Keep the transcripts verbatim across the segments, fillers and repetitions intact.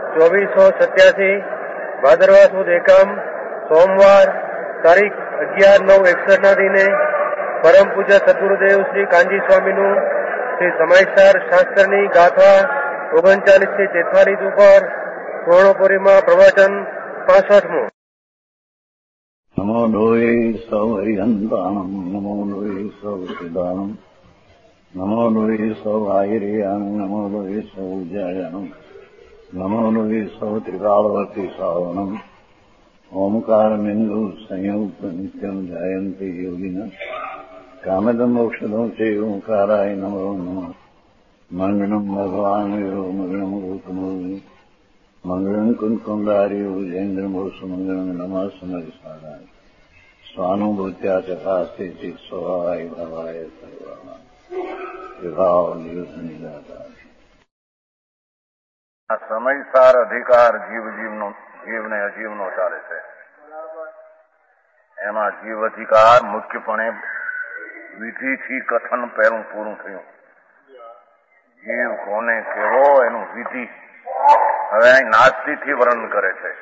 ચોવીસો સત્યાસી ભાદરવા સુદ એકમ સોમવાર તારીખ અગિયાર નવ એકસઠ ના દિને પરમ પૂજ્ય સદગુરુદેવ શ્રી કાનજી સ્વામીનું શ્રી સમાચાર શાસ્ત્રની ગાથા ઓગણચાલીસ થી તેતાલીસ ઉપર પૂર્ણપુરીમાં પ્રવચન પાસઠમું. નમો લોહી સૌ હરિહંતાણમ નમો લોહી સૌ સિદ્ધાણમ નમો લોહી સૌ આયર્યામ નમો લોહી સૌ જયાણમ નમો લોહી સૌ ત્રિકાળવતી શ્રાવણમ ઓમકાર બિંદુ સંયુક્ત નિત્યમ જયંતી યોગિના કામદમ મોક્ષદમ છે ઓંકારાય નમો નમઃ. મંગળમ ભગવાન વીરો મંગળમ ગૌતમો મંગળમ કુંકુંડાર્યો જૈન્દ્રમોષ મંગળમ નમઃ સમરિસારાય સ્વાનુભૂત્યા ચકાસ્તે ચિત સ્વભાવાય ભાવાય સર્વા વિભાવ નિયુદ્ધની દાતા. સમયસાર અધિકાર જીવ જીવનો જીવને અજીવનો ચાલે છે. એમાં જીવ અધિકાર મુખ્યપણે વિધિથી કથન પહેલું પૂરું થયું. જીવ કોને કેવો એનું વિધિ હવે અહીં નાસ્તિકથી વર્ણન કરે છે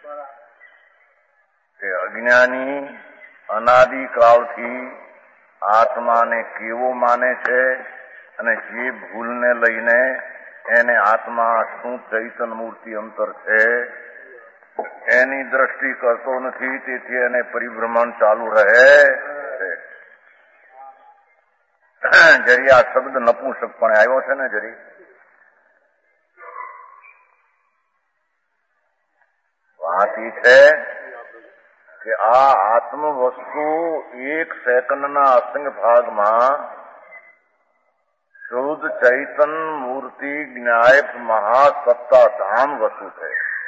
કે અજ્ઞાની અનાદિકાળથી આત્માને કેવો માને છે અને જે ભૂલને લઈને એને આત્મા શું ચૈતન મૂર્તિ અંતર છે એની દ્રષ્ટિ કરતો નથી, તેથી એને પરિભ્રમણ ચાલુ રહે છે. જરી આ શબ્દ નપુંસકપણે આવ્યો છે ને, જરી વાત એ છે કે આ આત્મ વસ્તુ એક સેકન્ડના અસંગ ભાગમાં શુદ્ધ ચૈતન મૂર્તિ જ્ઞાયક મહાસત્તા ધામ વસ્તુ છે.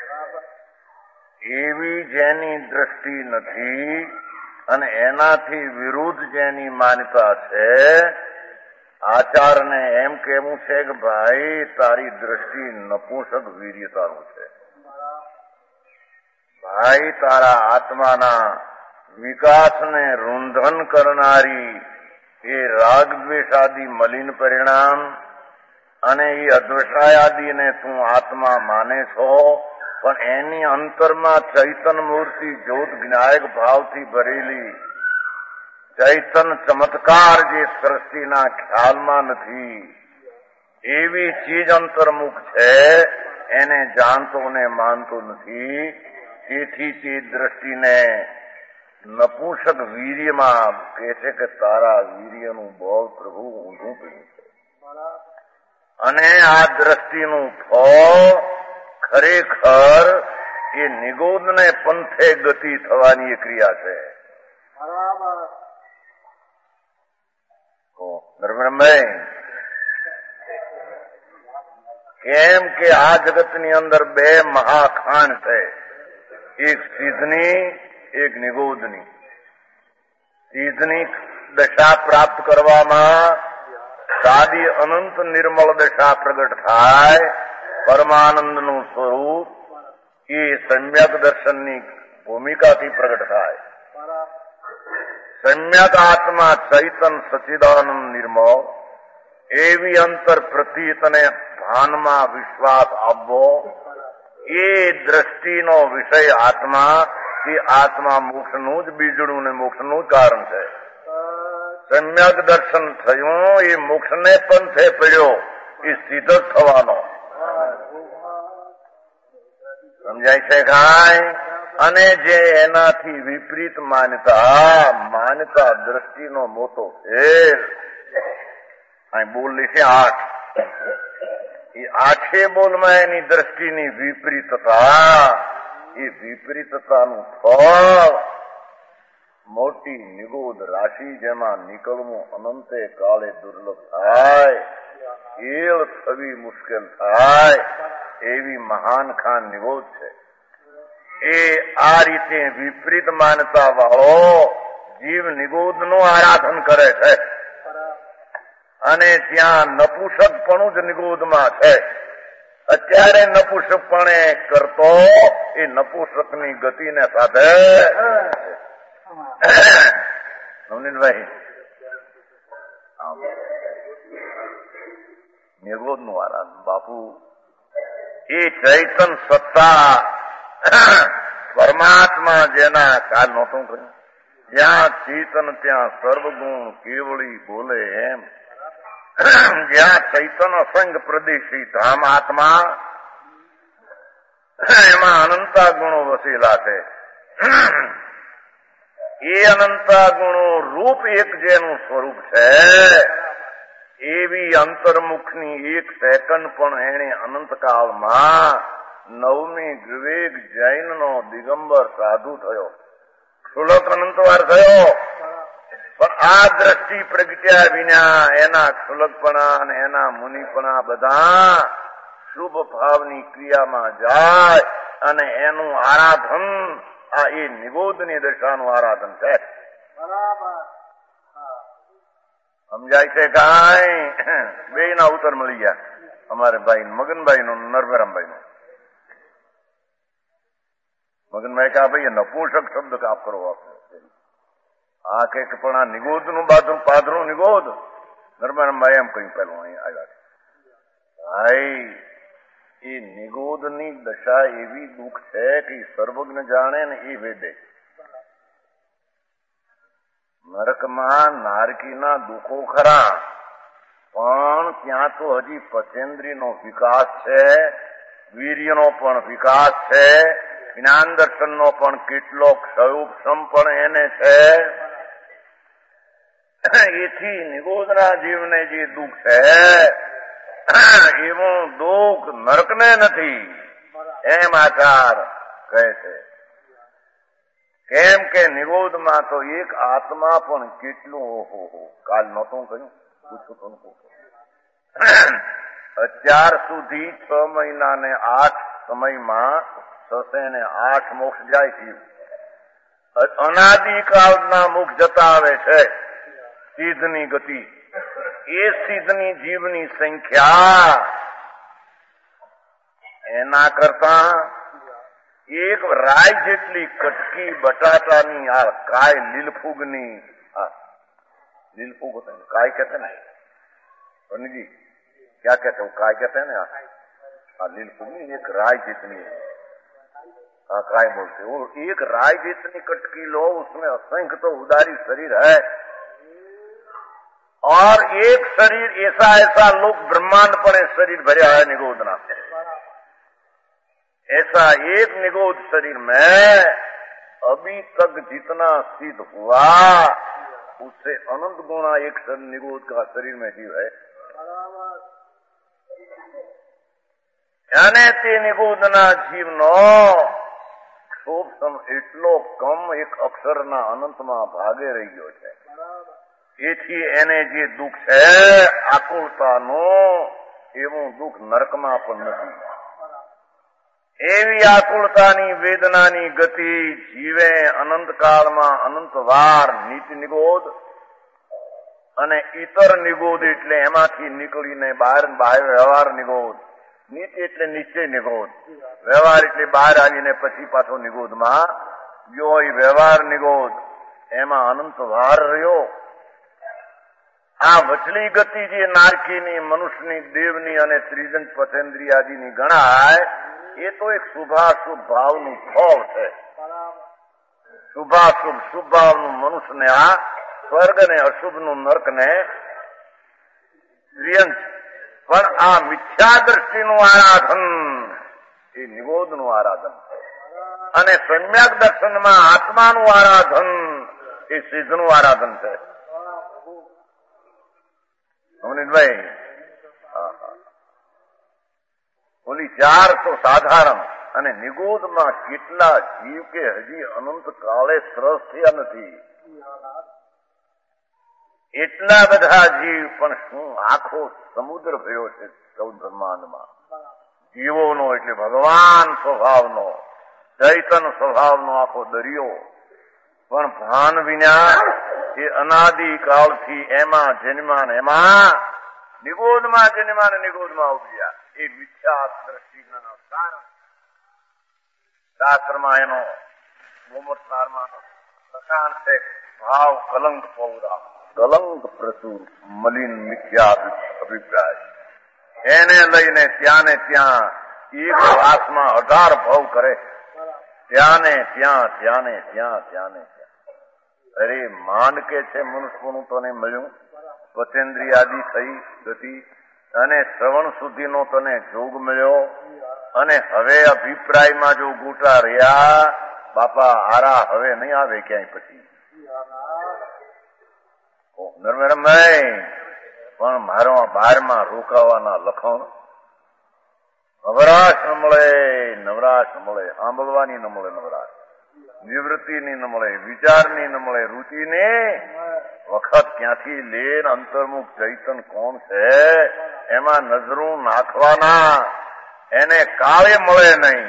એવી જેની દ્રષ્ટિ નથી અને એનાથી વિરુદ્ધ જેની માન્યતા છે, આચારને એમ કહેવું છે કે ભાઈ તારી દ્રષ્ટિ નપુંસક વીર્યતાનું છે. ભાઈ તારા આત્માના વિકાસને રૂંધન કરનારી એ રાગ દ્વેષાદી મલિન પરિણામ અને એ અદ્વેષાયાદીને તું આત્મા માને છો, પણ એની અંતરમાં ચૈતન મૂર્તિ જ્યોત જ્ઞાયક ભાવથી ભરેલી ચૈતન ચમત્કાર જે સૃષ્ટિના ખ્યાલમાં નથી એવી ચીજ અંતર્મુખ છે, એને જાણતો ને માનતો નથી. તેથી તે દ્રષ્ટિને નપુંસક વીર્યમાં કહે છે કે તારા વીર્યનું બોલ પ્રભુ ઊંધું પડ્યું છે. અને આ દ્રષ્ટિનું ફળ ખરેખર એ નિગોદને પંથે ગતિ થવાની એ ક્રિયા છે. નરબ્રહ્મભાઈ, કેમ કે આ જગતની અંદર બે મહાખાન છે, એક સિદ્ધની એક નિગોદની. સિદ્ધની દશા પ્રાપ્ત કરવામાં સાદી અનંત નિર્મળ દશા પ્રગટ થાય, પરમાનંદનું સ્વરૂપ એ સમ્યક દર્શનની ભૂમિકાથી પ્રગટ થાય. સમ્યક આત્મા ચૈતન સચ્ચિદાનંદ નિર્મળ એવી અંતર પ્રતીતને ભાનમાં વિશ્વાસ આપવો, એ દ્રષ્ટિનો વિષય આત્મા, એ આત્મા મોક્ષનું જ બીજડું ને મોક્ષનું જ કારણ છે. સમ્યક દર્શન થયું એ મોક્ષને પંથે પડ્યો, એ સિદ્ધ જ થવાનો. સમજાય છે કાંઈ? અને જે એનાથી વિપરીત માન્યતા માન્યતા દ્રષ્ટિનો મોટો ફેર અહીં બોલી છે આઠ. એ આઠે બોલમાં એની દ્રષ્ટિની વિપરીતતા, એ વિપરીતતાનું ફળ મોટી નિગોદ રાશિ જેમાં નીકળવું અનંતે કાળે દુર્લભ થાય, કેળ થવી મુશ્કેલ થાય એવી મહાન ખાન નિગોદ છે. એ આ રીતે વિપરીત માનતા વાળો જીવ નિગોદનું આરાધન કરે છે અને ત્યાં નપુંસકપણું જ નિગોદમાં છે. અત્યારે નપુંસકપણે કરતો એ નપુંસકની ગતિને સાધે. નવનીનભાઈ, નિગોદનું આરાધન બાપુ એ ચૈતન સત્તા પરમાત્મા જેના કાલ નહોતું કહ્યું જ્યાં ચેતન ત્યાં સર્વગુણ કેવળી બોલે એમ જ્યાં ચૈતન અસંગ પ્રદેશી ધામ આત્મા એમાં અનંતા ગુણો વસેલા છે. એ અનંતા ગુણો રૂપ એક જેનું સ્વરૂપ છે એવી અંતર્મુખની એક સેકન્ડ પણ એને અનંતકાળમાં નવમી વિવેક જૈનનો દિગંબર સાધુ થયો, ક્ષુલક અનંતવાર થયો. પણ આ દ્રષ્ટિ પ્રગટ્યા વિના એના ક્ષુલકપણા અને એના મુનિપણા બધા શુભ ભાવની ક્રિયામાં જાય અને એનું આરાધન આ એ નિબોધની દશાનું આરાધન છે. સમજાય છે કાંઈ? બે ના ઉત્તર મળી ગયા અમારે ભાઈ મગનભાઈ નું નરભરામભાઈ નું. મગનભાઈ કા ભાઈ નપુંસક શબ્દ કાપ કરો આપણે આ કે પણ આ નિગોધ નું બાધું પાધરું નિગોધ. નરભરામભાઈ એમ કહ્યું પેલું અહીં આવ્યા ભાઈ એ નિગોધની દશા એવી દુઃખ છે કે સર્વજ્ઞ જાણે ને એ વેદે. નરકમાં નારકીના દુઃખો ખરા પણ ત્યાં તો હજી પચેન્દ્રીનો વિકાસ છે, વીર્યનો પણ વિકાસ છે, જ્ઞાન દર્શનનો પણ કેટલો ક્ષયોપશમ પણ એને છે. એથી નિગોધના જીવને જે દુઃખ છે એવું દુઃખ નરકને નથી એમ આચાર કહે છે. કેમ કે નિરોધમાં તો એક આત્મા પણ કેટલું ઓહો હો કાલ નહોતું કહ્યું પૂછું તો અત્યાર સુધી છ મહિના ને આઠ સમયમાં છસે ને આઠ મોક્ષ જાય છે. અનાદિકાળના મોક્ષ જતા આવે છે સિદ્ધની ગતિ. એ સિદ્ધની જીવની સંખ્યા એના કરતા એક રાય જેટલી કટકી બટાટાની આ કાય લીલફૂગની લીલફૂગ होता है काय कहते ना पंडित जी क्या कहते हो काय कहते हैं ना हाँ लीलफूगनी एक राय जितनी हाँ काय बोलते वो एक राय जितनी कटकी लो उसमें असंख्य तो उदारी शरीर है और एक शरीर ऐसा ऐसा लोग ब्रह्मांड पड़े शरीर भरे है निगोधना ऐसा एक निगोध शरीर में अभी तक जितना सिद्ध हुआ उससे अनंत गुणा एक निगोध का शरीर में जीव है. यानी ते निगोधना जीवनो ક્ષોભસમ એટલો કમ એક અક્ષરના અનંતમાં ભાગે રહ્યો છે. એથી એને જે દુઃખ છે આકુળતાનું એવું દુઃખ નરકમાં પણ નથી. એવી આકુળતાની વેદનાની ગતિ જીવે અનંતકાળમાં અનંતવાર નીતિ નિગોધ અને ઇતર નિગોધ એટલે એમાંથી નીકળીને બહાર બહાર વ્યવહાર નિગોધ. નીતિ એટલે નિશ્ચય નિગોધ, વ્યવહાર એટલે બહાર આવીને પછી પાછો નિગોધમાં ગયો હોય વ્યવહાર નિગોધ. એમાં અનંત વાર રહ્યો. આ વચલી ગતિ જે નારકીની મનુષ્યની દેવની અને ત્રિજન પચેન્દ્રી આદિની ગણાય એ તો એક શુભાશુભ ભાવનું ફળ છે. શુભાશુભ શુભ ભાવનું મનુષ્યને આ સ્વર્ગ ને અશુભનું નર્કને પ્રિયંક. પણ આ મિથ્યા દ્રષ્ટિનું આરાધન એ નિગોધનું આરાધન છે અને સમ્યક દર્શનમાં આત્માનું આરાધન એ સિદ્ધનું આરાધન છે. અમનીતભાઈ ઓલી ચાર તો સાધારણ અને નિગોધમાં કેટલા જીવ કે હજી અનંત કાળે ત્રસ થયા નથી એટલા બધા જીવ. પણ શું આખો સમુદ્ર ભર્યો છે ચૌદ બ્રહ્માંડમાં જીવોનો એટલે ભગવાન સ્વભાવનો ચૈતન સ્વભાવનો આખો દરિયો. પણ ભાન વિના એ અનાદિ કાળથી એમાં જન્માન એમાં નિગોધમાં જન્માન નિગોધમાં ઉપજ્યા એ મિથ્યા દ્રષ્ટિના કારણ. શાસ્ત્રમાં એનો ગોમતસારમાં લખાણ છે ભાવ કલંક પૌરા કલંક પ્રચુર મલિન મિથ્યા અભિપ્રાય. એને લઈને ત્યાં ને ત્યાં એક શ્વાસમાં અઢાર ભાવ કરે, ત્યાં ને ત્યાં ત્યાં ને ત્યાં ત્યાં ને ત્યાં. અરે માંડ કે છે મનુષ્યનું તને મળ્યું, પચેન્દ્રિય આદિ થઈ ગતિ અને શ્રવણ સુધીનો તને જોગ મળ્યો, અને હવે અભિપ્રાયમાં જો ગોટા રહ્યા બાપા આરા હવે નહીં આવે ક્યાંય પછી. નરમેરમભાઈ પણ મારો બારમાં રોકાવાના લખણ નવરાશ ન મળે, નવરાશ ન મળે, સાંભળવાની ન મળે નવરાશ, નિવૃત્તિની ન મળે, વિચારની ન મળે, રુચિની વખત ક્યાંથી લે? અંતર્મુખ ચૈતન કોણ છે એમાં નજરું નાખવાના, એને કાળે મળે નહીં.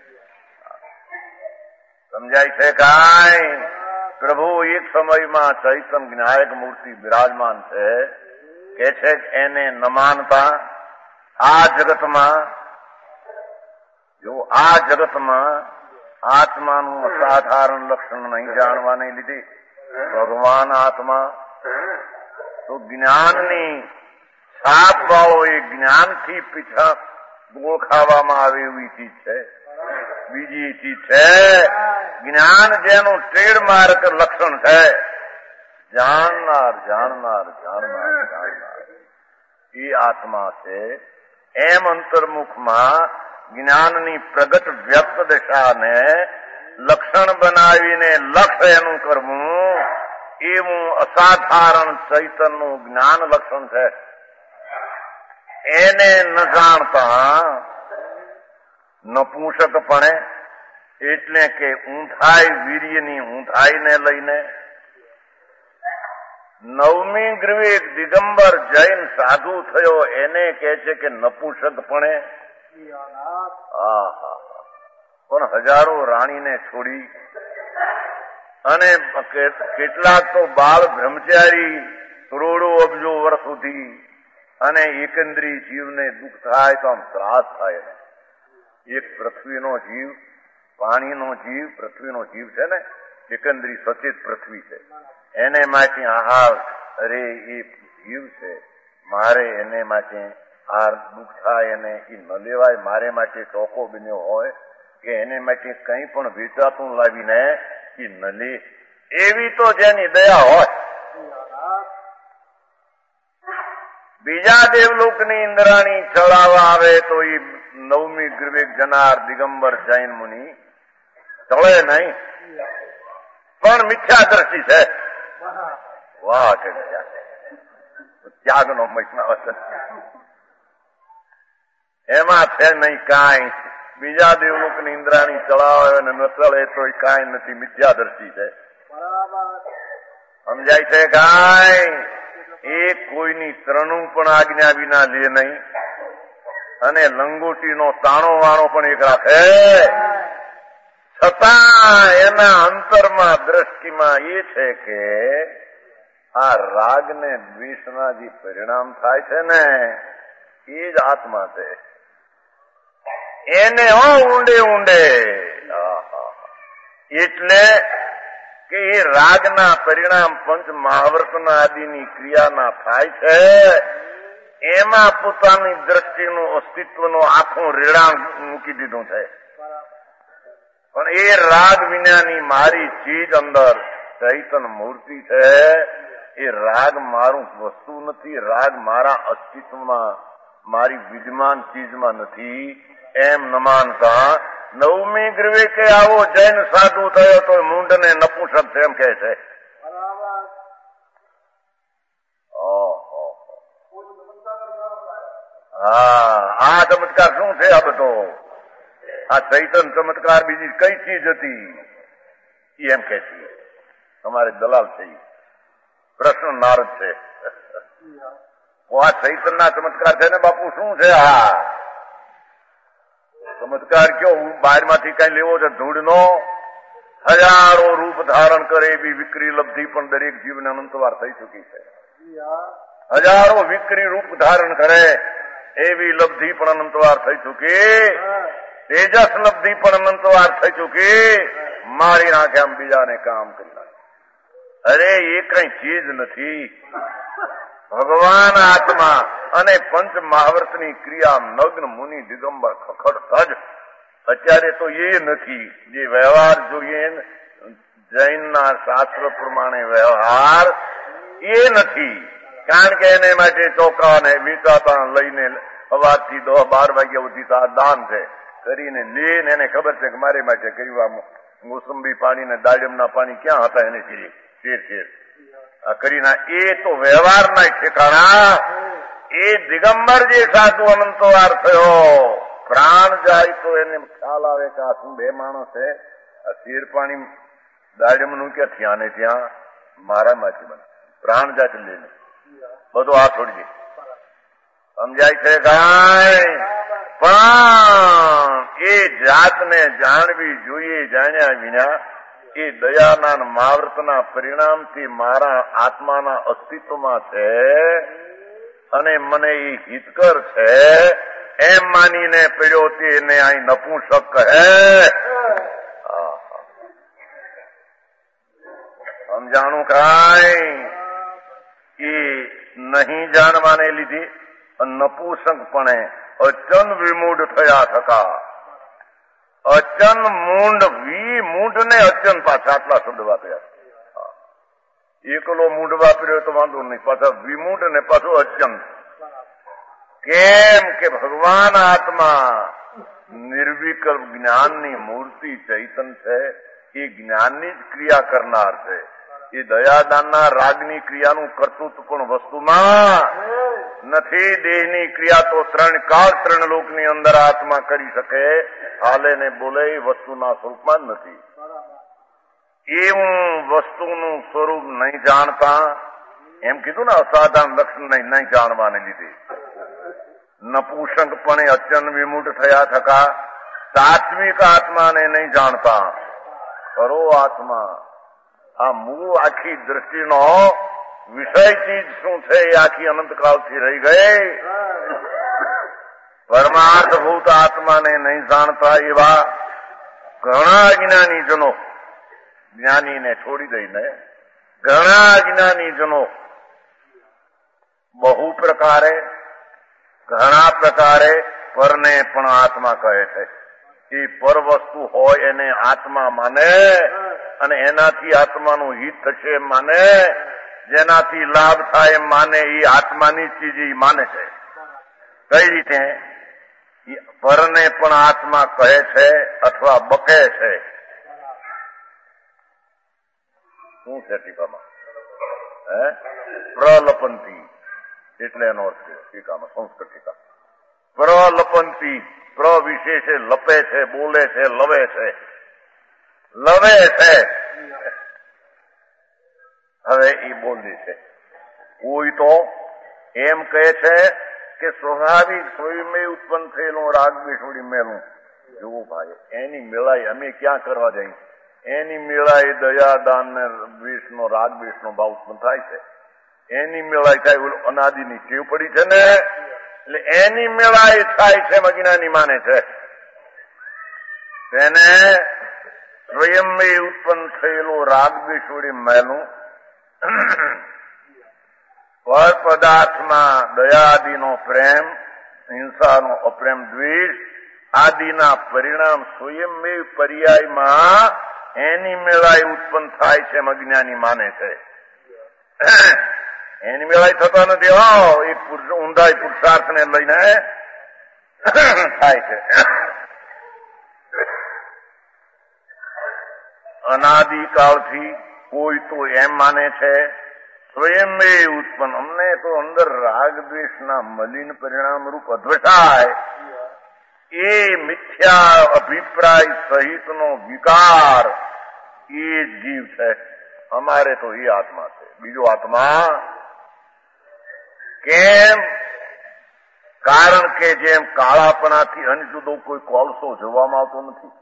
સમજાય છે કાંઈ? પ્રભુ એક સમયમાં ચૈતન જ્ઞાયક મૂર્તિ બિરાજમાન છે, કે છે એને ન માનતા આ જગતમાં, જો આ જગતમાં આત્માનું અસાધારણ લક્ષણ નહીં જાણવાને લીધે ભગવાન આત્મા તો જ્ઞાનની છાપ વાળો એ જ્ઞાનથી પીછા ઓળખાવામાં આવે એવી ચીજ છે. બીજી ચીજ છે જ્ઞાન જેનું ટ્રેડમાર્ક લક્ષણ છે, જાણનાર જાણનાર જાણનાર જાણનાર એ આત્મા છે. એમ અંતર્મુખમાં જ્ઞાનની પ્રગટ વ્યક્ત દશાને લક્ષણ બનાવીને લક્ષ્ય એનું કરવું, એવું અસાધારણ ચૈતનનું જ્ઞાન લક્ષણ છે. એને ન જાણતા નપુંસકપણે, એટલે કે ઊંધાઈ વીર્યની ઊંધાઈને લઈને નવમી ગ્રીવેક દિગંબર જૈન સાધુ થયો એને કહે છે કે નપુંસકપણે. આહા, પણ હજારો રાણીને છોડી અને કેટલાક તો બાળ બ્રહ્મચારી કરોડો અબજો વર્ષ સુધી, અને એકંદરી જીવને દુઃખ થાય તો આમ ત્રાસ થાય. એક પૃથ્વીનો જીવ, પાણીનો જીવ, પૃથ્વીનો જીવ છે ને, એકંદરી સચેત પૃથ્વી છે, એને માટે આહાર, અરે એ જીવ છે, મારે એને માટે આ દુઃખ થાય એને એ ન લેવાય, મારે માટે ચોખ્ખો બન્યો હોય કે એને માટે કંઈ પણ વેચાતું લાવીને એ ન લે, એવી તો જેની દયા હોય. બીજા દેવલોકની ઇન્દ્રાણી ચડાવવા આવે તો એ નવમી ગ્રીવેક જનાર દિગંબર જૈન મુનિ ચડે નહીં, પણ મિથ્યા દ્રષ્ટિ છે. વાહ કે ત્યાગનો મહિમા એમાં છે નહીં કાંઈ. બીજા દેવલોકની ઇન્દ્રાણી ચડાવે અને ન ચડે તો એ કાંઈ નથી, મિથ્યા દ્રષ્ટિ છે. સમજાય છે કાંઈ? એ કોઈની ત્રણું પણ આજ્ઞા વિના લે નહીં, અને લંગોટીનો તાણો વાણો પણ એક રાખે, છતાં એના અંતરમાં દ્રષ્ટિમાં એ છે કે આ રાગ ને દ્વેષના જે પરિણામ થાય છે ને એ જ આત્મા છે. એને હો ઊંડે ઊંડે, એટલે કે એ રાગના પરિણામ પંચ મહાવર્તના આદિની ક્રિયાના થાય છે, એમાં પોતાની દ્રષ્ટિનું અસ્તિત્વનું આખું રેડાણ મૂકી દીધું છે. પણ એ રાગ વિનાની મારી ચીજ અંદર ચૈતન મૂર્તિ છે, એ રાગ મારું વસ્તુ નથી, રાગ મારા અસ્તિત્વમાં મારી વિદ્યમાન ચીજમાં નથી, એમ ન માનતા નવમી ગ્રીવેકે આવો જૈન સાધુ થયો તો મૂંઢને નપુંસક છે એમ કહે છે. હા, આ ચમત્કાર શું છે? આ બધો આ ચૈતન ચમત્કાર બીજી કઈ ચીજ હતી એમ કે છે. તમારે દલાલ છે, પ્રશ્ન નારદ છે. આ ચૈતનના ચમત્કાર છે ને બાપુ, શું છે? હા ચમત્કાર કયો? બહાર માંથી કઈ લેવો છે ધૂળનો? હજારો રૂપ ધારણ કરે એવી વિક્રી લબ્ધિ પણ દરેક જીવને અનંતવાર થઈ ચુકી છે. હજારો વિક્રી રૂપ ધારણ કરે એવી લબ્ધિ પણ અનંતવાર થઈ ચુકી, તેજસ લબ્ધિ પણ અનંતવાર થઈ ચુકી, મારી નાખે આમ બીજાને કામ કરી નાખે. અરે એ કઈ ચીજ નથી, ભગવાન આત્મા અને પંચ મહાવ્રતની ક્રિયા નગ્ન મુનિ દિગંબર ખખડતા જ. અત્યારે તો એ નથી જે વ્યવહાર જોઈએ જૈનના શાસ્ત્ર પ્રમાણે વ્યવહાર એ નથી. કારણ કે એને માટે ચોખા ને વીસાતા લઈને સવારથી દસ બાર વાગ્યા સુધી તો આ દાન છે કરીને લઈને એને ખબર છે કે મારે માટે કર્યું મોસંબી પાણી ને દાડમના પાણી ક્યાં હતા એને શેર શેર આ કરીને એ તો વ્યવહારના ઠેકાણા. એ દિગંબર જે સાધુ અનંતવાર થયો પ્રાણ જાય તો એને ખ્યાલ આવે કે આ શું બે માણસ છે. આ શેર પાણી દાડમનું ક્યાં થયા ને ત્યાં મારામાંથી બને પ્રાણ જાય લઈને બધું આ છોડી દે. સમજાય છે ગાય? પણ એ જાતને જાણવી જોઈએ. જાણ્યા વિના એ દયાના મહાવ્રતના પરિણામથી મારા આત્માના અસ્તિત્વમાં છે અને મને એ હિતકર છે એમ માનીને પડ્યો તેને અહીં નપુંસક કહે. સમજાણું કાંઈ? એ નહીં જાણવાને લીધે નપુંસકપણે અચન વિમૂઢ થયા થકા. અચન મૂંડ વી મૂંઢ ને અચન પાછા આટલા શબ્દ વાપર્યા. એકલો મૂંઢ વાપર્યો તો વાંધો નહીં, પાછા વિમૂઢ ને પાછું અચન. કેમ કે ભગવાન આત્મા નિર્વિકલ્પ જ્ઞાનની મૂર્તિ ચૈતન છે. એ જ્ઞાનની જ ક્રિયા કરનાર છે. એ દયાદાનના રાગની ક્રિયાનું કર્તૃત્વ પણ વસ્તુમાં નથી. દેહની ક્રિયા તો ત્રણ કાળ ત્રણ લોકની અંદર આત્મા કરી શકે. હાલે ને બોલે એ વસ્તુના સ્વરૂપમાં જ નથી. એવું વસ્તુનું સ્વરૂપ નહીં જાણતા એમ કીધું ને અસાધારણ લક્ષણ નહીં નહીં જાણવાને લીધે નપુંસકપણે અચન વિમૂઢ થયા થકા. સાત્વિક આત્માને નહીં જાણતા. ખરો આત્મા આ મૂળ આખી દ્રષ્ટિનો વિષય ચીજ શું છે એ આખી અનંતકાળથી રહી ગઈ. પરમાર્થભૂત આત્માને નહીં જાણતા એવા ઘણા જ્ઞાનીજનો, જ્ઞાનીને છોડી દઈને ઘણા જ્ઞાનીજનો બહુ પ્રકારે ઘણા પ્રકારે પરને પણ આત્મા કહે છે. એ પર વસ્તુ હોય એને આત્મા માને અને એનાથી આત્માનું હિત થશે એમ માને, જેનાથી લાભ થાય એમ માને. એ આત્માની ચીજ એ માને છે. કઈ રીતે? પરને પણ આત્મા કહે છે અથવા બકે છે. શું છે ટીકામાં? હે પ્રલપંતી એટલે એનો અર્થ છે ટીકામાં, સંસ્કૃત ટીકા. પ્રલપંતી પ્ર વિશેષે લપે છે, બોલે છે, લવે છે, લવે છે. હવે એ બોલી છે. કોઈ તો એમ કહે છે કે સ્વાભાવિક સ્વયં ઉત્પન્ન થયેલું રાગ બેસોડી મેલું. જુઓ ભાઈ, એની મેળાઈ અમે ક્યાં કરવા જઈએ? એની મેળાઈ દયા દાન ને દ્વેષ નો રાગ દ્વેષ નો ભાવ ઉત્પન્ન થાય છે. એની મેળાઈ થાય અનાદિની ટેવ પડી છે ને, એટલે એની મેળાઈ થાય છે અજ્ઞાની માને છે. તેને સ્વયં ઉત્પન્ન થયેલું રાગ દ્વેષોડી મેલું પર પદાર્થમાં દયાદિનો પ્રેમ, હિંસાનો અપ્રેમ દ્વેષ આદિના પરિણામ સ્વયં પર્યાયમાં એની મેળાઈ ઉત્પન્ન થાય છે એમ અજ્ઞાની માને છે. એની મેળાઈ થતા નથી. હો એ ઊંડાઈ પુરુષાર્થને લઈને થાય છે. અનાદિકાળથી કોઈ તો એમ માને છે સ્વયં ઉત્પન્ન. અમને તો અંદર રાગ દ્વેષના મલિન પરિણામ રૂપ અદ્વટાય એ મિથ્યા અભિપ્રાય સહિતનો વિકાર એ જીવ છે. અમારે તો એ આત્મા છે, બીજો આત્મા કેમ? કારણ કે જેમ કાળાપણાથી અનજુદો કોઈ કોલસો જોવામાં આવતો નથી,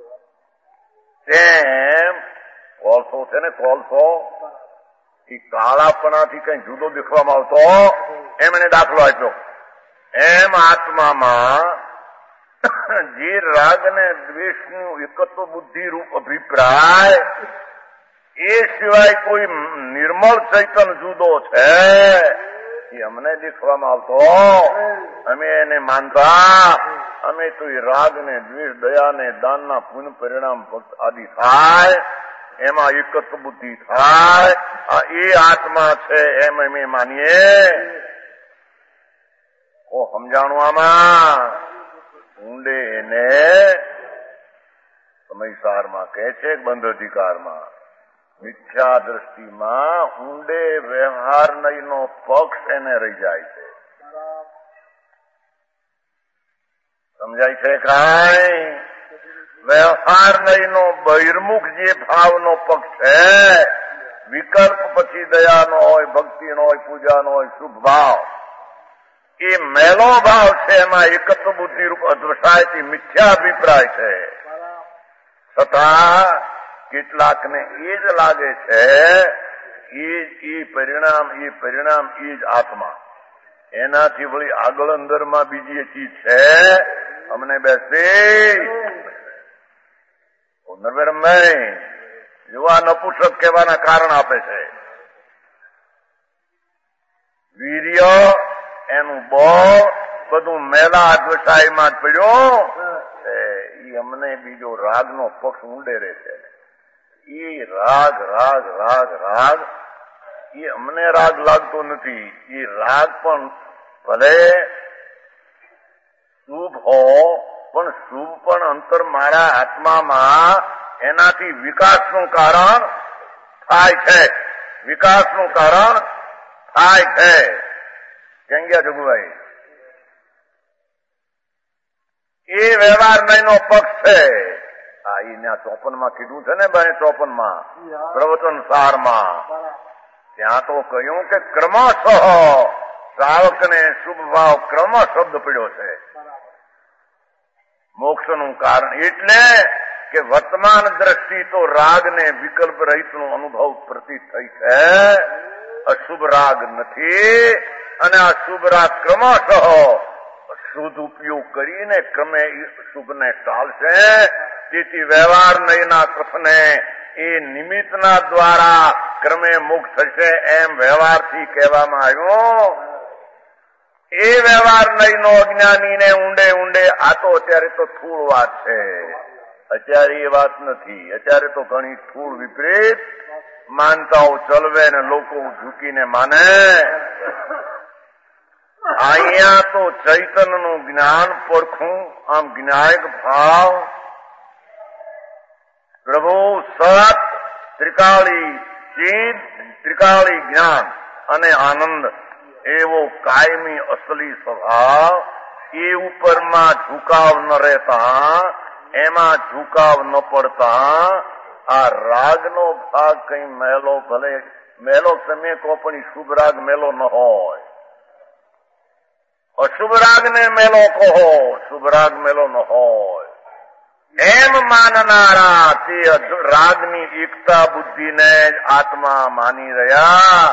તેમ કોલસો છે ને, કોલસો એ કાળાપણાથી કઈ જુદો દેખવામાં આવતો એમણે દાખલો આપ્યો. એમ આત્મામાં જે રાગ ને દ્વેષનું એકત્વ બુદ્ધિ રૂપ અભિપ્રાય એ સિવાય કોઈ નિર્મળ ચૈતન જુદો છે એ અમને દેખવામાં આવતો. અમે એને માનતા. અમે તો એ રાગ ને દ્વેષ દયા ને દાનના પુણ્ય પરિણામ ભક્ત આદિ થાય, એમાં એકત્વ બુદ્ધિ થાય, આ એ આત્મા છે એમ અમે માનીએ. ઓ સમજાણું આમાં ઊંડે એને સમયસારમાં કહે છે બંધ અધિકારમાં મિથ્યા દ્રષ્ટિમાં ઊંડે વ્યવહાર નહીનો પક્ષ એને રહી જાય છે. સમજાય છે કાંઈ? વ્યવહાર નહીનો બહિર્મુખ જે ભાવનો પક્ષ છે, વિકલ્પ પછી દયાનો હોય, ભક્તિનો હોય, પૂજાનો હોય, શુભ ભાવ, એ મેલો ભાવ છે. એમાં એકત્વ બુદ્ધિ રૂપ અદ્વસાયથી મિથ્યા અભિપ્રાય છે. છતાં કેટલાકને એ જ લાગે છે એ એ પરિણામ એ પરિણામ એ જ આત્મા. એનાથી વળી આગળ અંદરમાં બીજી ચીજ છે. અમને બેસી નરવેરમભાઈ યુવા નપુસક કહેવાના કારણ આપે છે. વીર્ય એનું બળ બધું મેલા અદ્વસાયમાં જ પડ્યું. એ અમને બીજો રાગનો પક્ષ ઊંડે રહે છે. એ રાગ રાગ રાગ રાગ એ અમને રાગ લાગતો નથી. એ રાગ પણ ભલે શુભ હો, પણ શુભ પણ અંતર મારા આત્મામાં એનાથી વિકાસનું કારણ થાય છે. વિકાસનું કારણ થાય છે. કેમ ગયા જગુભાઈ? એ વ્યવહાર નહીનો પક્ષ છે. હા, એ ચોપન માં કીધું છે ને ભાઈ, ચોપન માં પ્રવચન સારમાં ત્યાં તો કહ્યું કે ક્રમશઃ શ્રાવકને શુભ ભાવ ક્રમ શબ્દ પડ્યો છે. મોક્ષનું કારણ એટલે કે વર્તમાન દ્રષ્ટિ તો રાગ ને વિકલ્પ રહિત નો અનુભવ પ્રતીત થઈ છે. અશુભ રાગ નથી. અને આ શુભ રાગ ક્રમશઃ શુદ્ધ ઉપયોગ કરીને ક્રમે શુભને ટાળશે. તેથી વ્યવહાર નહીના કથને એ નિમિત્તના દ્વારા ક્રમે મુક્ત થશે એમ વ્યવહારથી કહેવામાં આવ્યું. એ વ્યવહાર નહીનો અજ્ઞાનીને ઊંડે ઊંડે આ તો અત્યારે તો થૂળ વાત છે. અત્યારે એ વાત નથી. અત્યારે તો ઘણી થૂળ વિપરીત માનતાઓ ચલવે ને લોકો ઝૂકીને માને. અહીંયા તો ચૈતન્યનું જ્ઞાન પડખું આમ જ્ઞાયક ભાવ પ્રભુ સત ત્રિકાળી ચિત ત્રિકાળી જ્ઞાન અને આનંદ એવો કાયમી અસલી સ્વભાવ એ ઉપરમાં ઝુકાવ ન રહેતા, એમાં ઝુકાવ ન પડતા આ રાગનો ભાગ કઈ મેલો, ભલે મેલો તમે કહો પણ શુભ રાગ મેલો ન હોય. અશુભ રાગને મેલો કહો, શુભ રાગ મેલો ન હોય એમ માનનારા તે રાગની એકતા બુદ્ધિને જ આત્મા માની રહ્યા.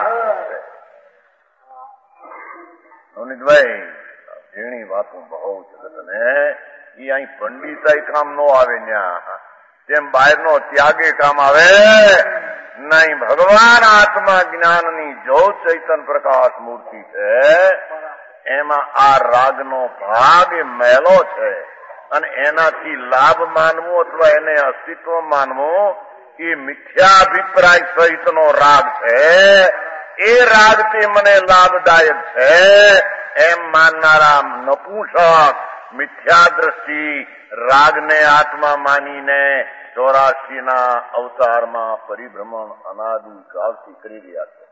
અનિતભાઈ ઝીણી વાતો બહુ જગતને એ અહીં પંડિતાઈ કામ ન આવે, ન્યા તેમ બહારનો ત્યાગે કામ આવે નહીં. ભગવાન આત્મા જ્ઞાનની જો ચૈતન પ્રકાશ મૂર્તિ છે, એમાં આ રાગનો ભાગ એ મેલો છે. અને એનાથી લાભ માનવો અથવા એને અસ્તિત્વ માનવું એ મિથ્યાભિપ્રાય સહિતનો રાગ છે. એ રાગથી મને લાભદાયક છે એમ માનનારા નપુંસક મિથ્યા દ્રષ્ટિ રાગને આત્મા માનીને ચોરાશી ના અવતારમાં પરિભ્રમણ અનાદિ કાળથી કરી રહ્યા છે.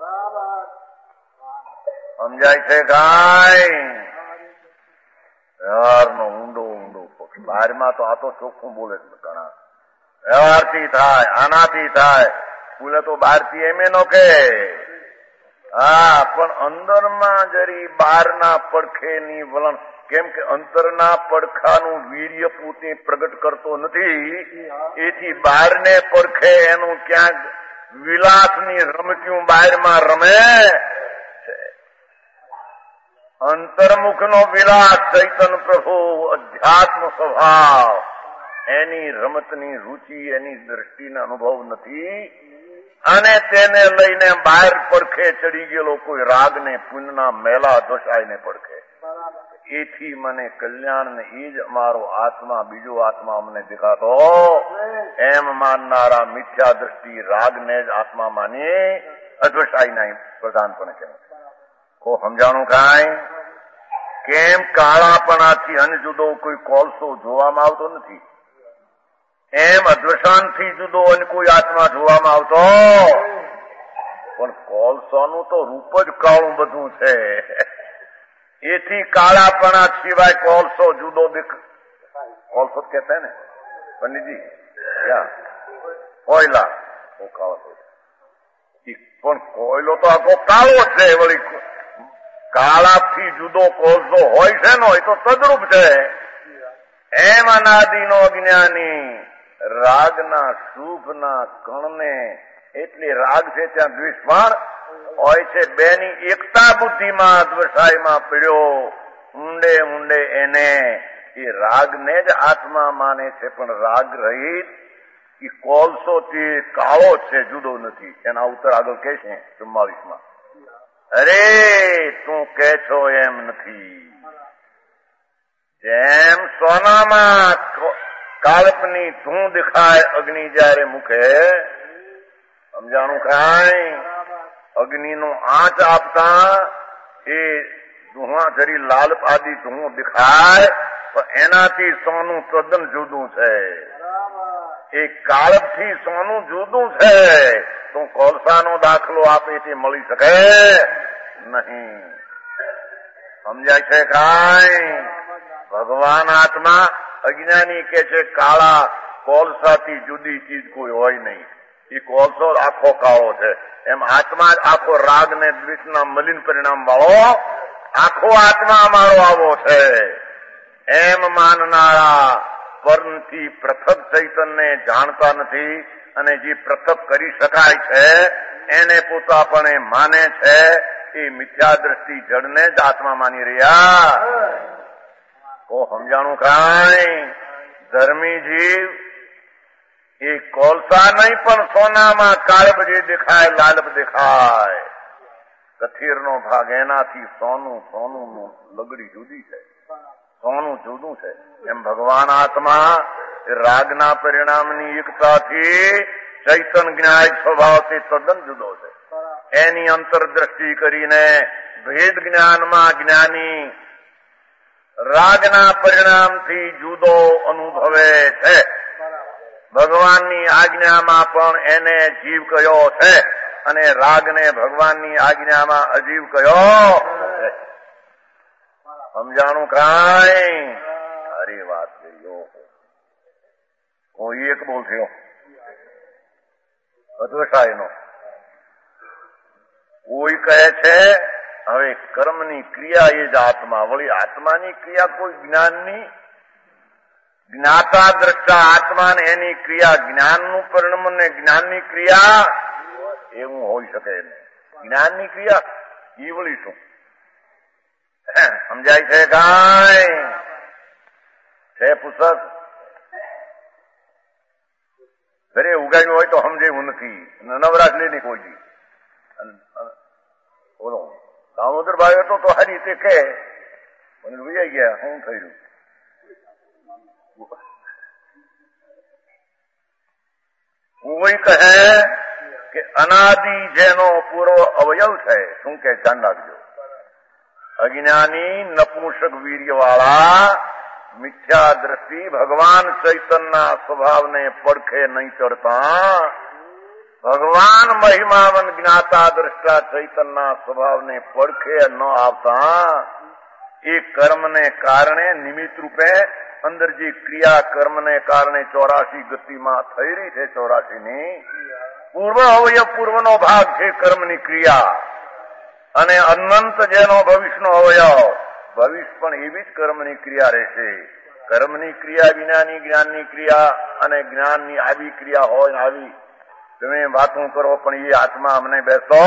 સમજાય છે કાંઈ? વ્યવહારનો ઊંડો ઊંડો પક્ષ. બહારમાં તો આ તો ચોખ્ખું બોલે છે ઘણા. વ્યવહારથી થાય, આનાથી થાય. બોલે તો બહારથી એમ નો કે હા, પણ અંદરમાં જરી બહારના પડખેની વલણ, કેમ કે અંતરના પડખાનું વીર્ય પોતે પ્રગટ કરતો નથી. એથી બહારને પડખે એનું ક્યાંક વિલાસની રમક્યું બહારમાં રમે. અંતર્મુખનો વિલાસ ચૈતન પ્રભુ અધ્યાત્મ સ્વભાવ એની રમતની રુચિ એની દ્રષ્ટિનો અનુભવ નથી. અને તેને લઈને બહાર પડખે ચડી ગયેલો કોઈ રાગને પુણ્યના મેલા દોષાઈને પડખે. એથી મને કલ્યાણ ને એ જ અમારો આત્મા, બીજો આત્મા અમને દેખાતો એમ માનનારા મિથ્યા દ્રષ્ટિ રાગને જ આત્મા માની અદ્વૈતાઈના પ્રધાનપણે કહે. કો સમજાણું કાંઈ? કેમ કાળાપણાથી અનજુદો કોઈ કોલસો જોવામાં આવતો નથી, એમ અદ્વૈતાનથી જુદો અને કોઈ આત્મા જોવામાં આવતો. પણ કોલસોનું તો રૂપ જ કાળું બધું છે. એથી કાળાપણા સિવાય કોલસો જુદો દેખ. કોલસો કહેતા ને પંડિતજી, કોયલા કાળો પણ કોયલો તો આખો કાળો છે. વળી કાળાથી જુદો કોલસો હોય છે નો, એ તો તદરૂપ છે. એમ અનાદિનો અજ્ઞાની રાગના શુભના કણને, એટલે રાગ છે ત્યાં દ્વેષ પણ હોય છે. બેની એકતા બુદ્ધિમાં અદ્વૈતાઈમાં પડ્યો ઊંડે ઊંડે એને એ રાગને જ આત્મા માને છે. પણ રાગ રહિત એ કોલસો તે કાળો છે, જુદો નથી. એના ઉત્તર આગળ કહે છે ચુમ્માવીસમાં. અરે તું કે છો એમ નથી. જેમ સોનામાં કાળપની ધૂં દેખાય અગ્નિ જયારે મૂકે, સમજાણું કાંઈ? અગ્નિનો આંચ આપતા એ ધુઆ જરી લાલ આદિ ધુઓ દેખાય, પણ એનાથી સોનું તદ્દન જુદું છે. એ કાળપથી સોનું જુદું છે. તો કોલસાનો દાખલો આપે તે મળી શકે નહીં. સમજાય છે કાંઈ? ભગવાન આત્મા, અજ્ઞાની કે છે કાળા કોલસાથી જુદી ચીજ કોઈ હોય નહીં. એ કોલસો આખો કાળો છે. એમ આત્મા જ આખો રાગ ને દ્વેષના મલિન પરિણામ વાળો આખો આત્મા અમારો આવો છે. એમ માનનારા પરથી પૃથક ચૈતન્ય જાણતા નથી, અને જે પૃથક કરી શકાય છે એને પોતાપણે માને છે. એ મિથ્યા દ્રષ્ટિ જડને જ આત્મા માની રહ્યા. તો સમજાણું કાંઈ? ધર્મી જીવ એ કોલસા નહીં, પણ સોનામાં કાળબ જે દેખાય, લાલબ દેખાય, કથીરનો ભાગ એનાથી સોનું, સોનું નું લગડી જુદી છે, સોનું જુદું છે. એમ ભગવાન આત્મા રાગના પરિણામની એકતાથી ચૈતન જ્ઞાય સ્વભાવથી તદ્દન જુદો છે. એની અંતરદ્રષ્ટિ કરીને ભેદ જ્ઞાનમાં જ્ઞાની રાગના પરિણામથી જુદો અનુભવે છે. ભગવાનની આજ્ઞામાં પણ એને જીવ કયો છે, અને રાગને ભગવાનની આજ્ઞામાં અજીવ કયો છે. સમજાણું કાંઈ? અરે વાત ગયો. કોઈ એક બોલ થયો અદ્વૈતાઈનો. કોઈ કહે છે હવે કર્મની ક્રિયા એ જ આત્મા. વળી આત્માની ક્રિયા કોઈ જ્ઞાનની, જ્ઞાતા દ્રષ્ટા આત્મા ને એની ક્રિયા જ્ઞાનનું પરિણામ ને જ્ઞાનની ક્રિયા એવું હોઈ શકે નહીં. જ્ઞાનની ક્રિયા એ વળી શું? સમજાય છે કાંઈ? છે પુસ્તક ઘરે ઉગાડ્યું હોય તો સમજેવું નથી. નવરાશ લેની કોઈ દી બોલો દામોદર ભાઈ હતો તો સારી રીતે કે મને વિજય ગયા શું થયું. કોઈ કહે કે અનાદિ જેનો પૂરો અવયવ છે, શું કે ધ્યાન રાખજો. અજ્ઞાની નપુંસક વીર્ય વાળા મિથ્યા દ્રષ્ટિ ભગવાન ચૈતનના સ્વભાવને પડખે નહીં ચડતા, ભગવાન મહિમાવન જ્ઞાતા દ્રષ્ટા ચૈતનના સ્વભાવને પડખે ન આવતા, એ કર્મને કારણે નિમિત્ત રૂપે અંદર જે ક્રિયા કર્મને કારણે ચોરાશી ગતિમાં થઈ રહી છે, ચોરાશી ની પૂર્વ અવયવ પૂર્વનો ભાગ છે કર્મની ક્રિયા, અને અનંત જેનો ભવિષ્યનો અવયવ, ભવિષ્ય પણ એવી જ કર્મની ક્રિયા રહેશે. કર્મની ક્રિયા વિનાની જ્ઞાનની ક્રિયા, અને જ્ઞાનની આવી ક્રિયા હોય ને આવી તમે વાતો કરો, પણ એ આત્મા અમને બેસો.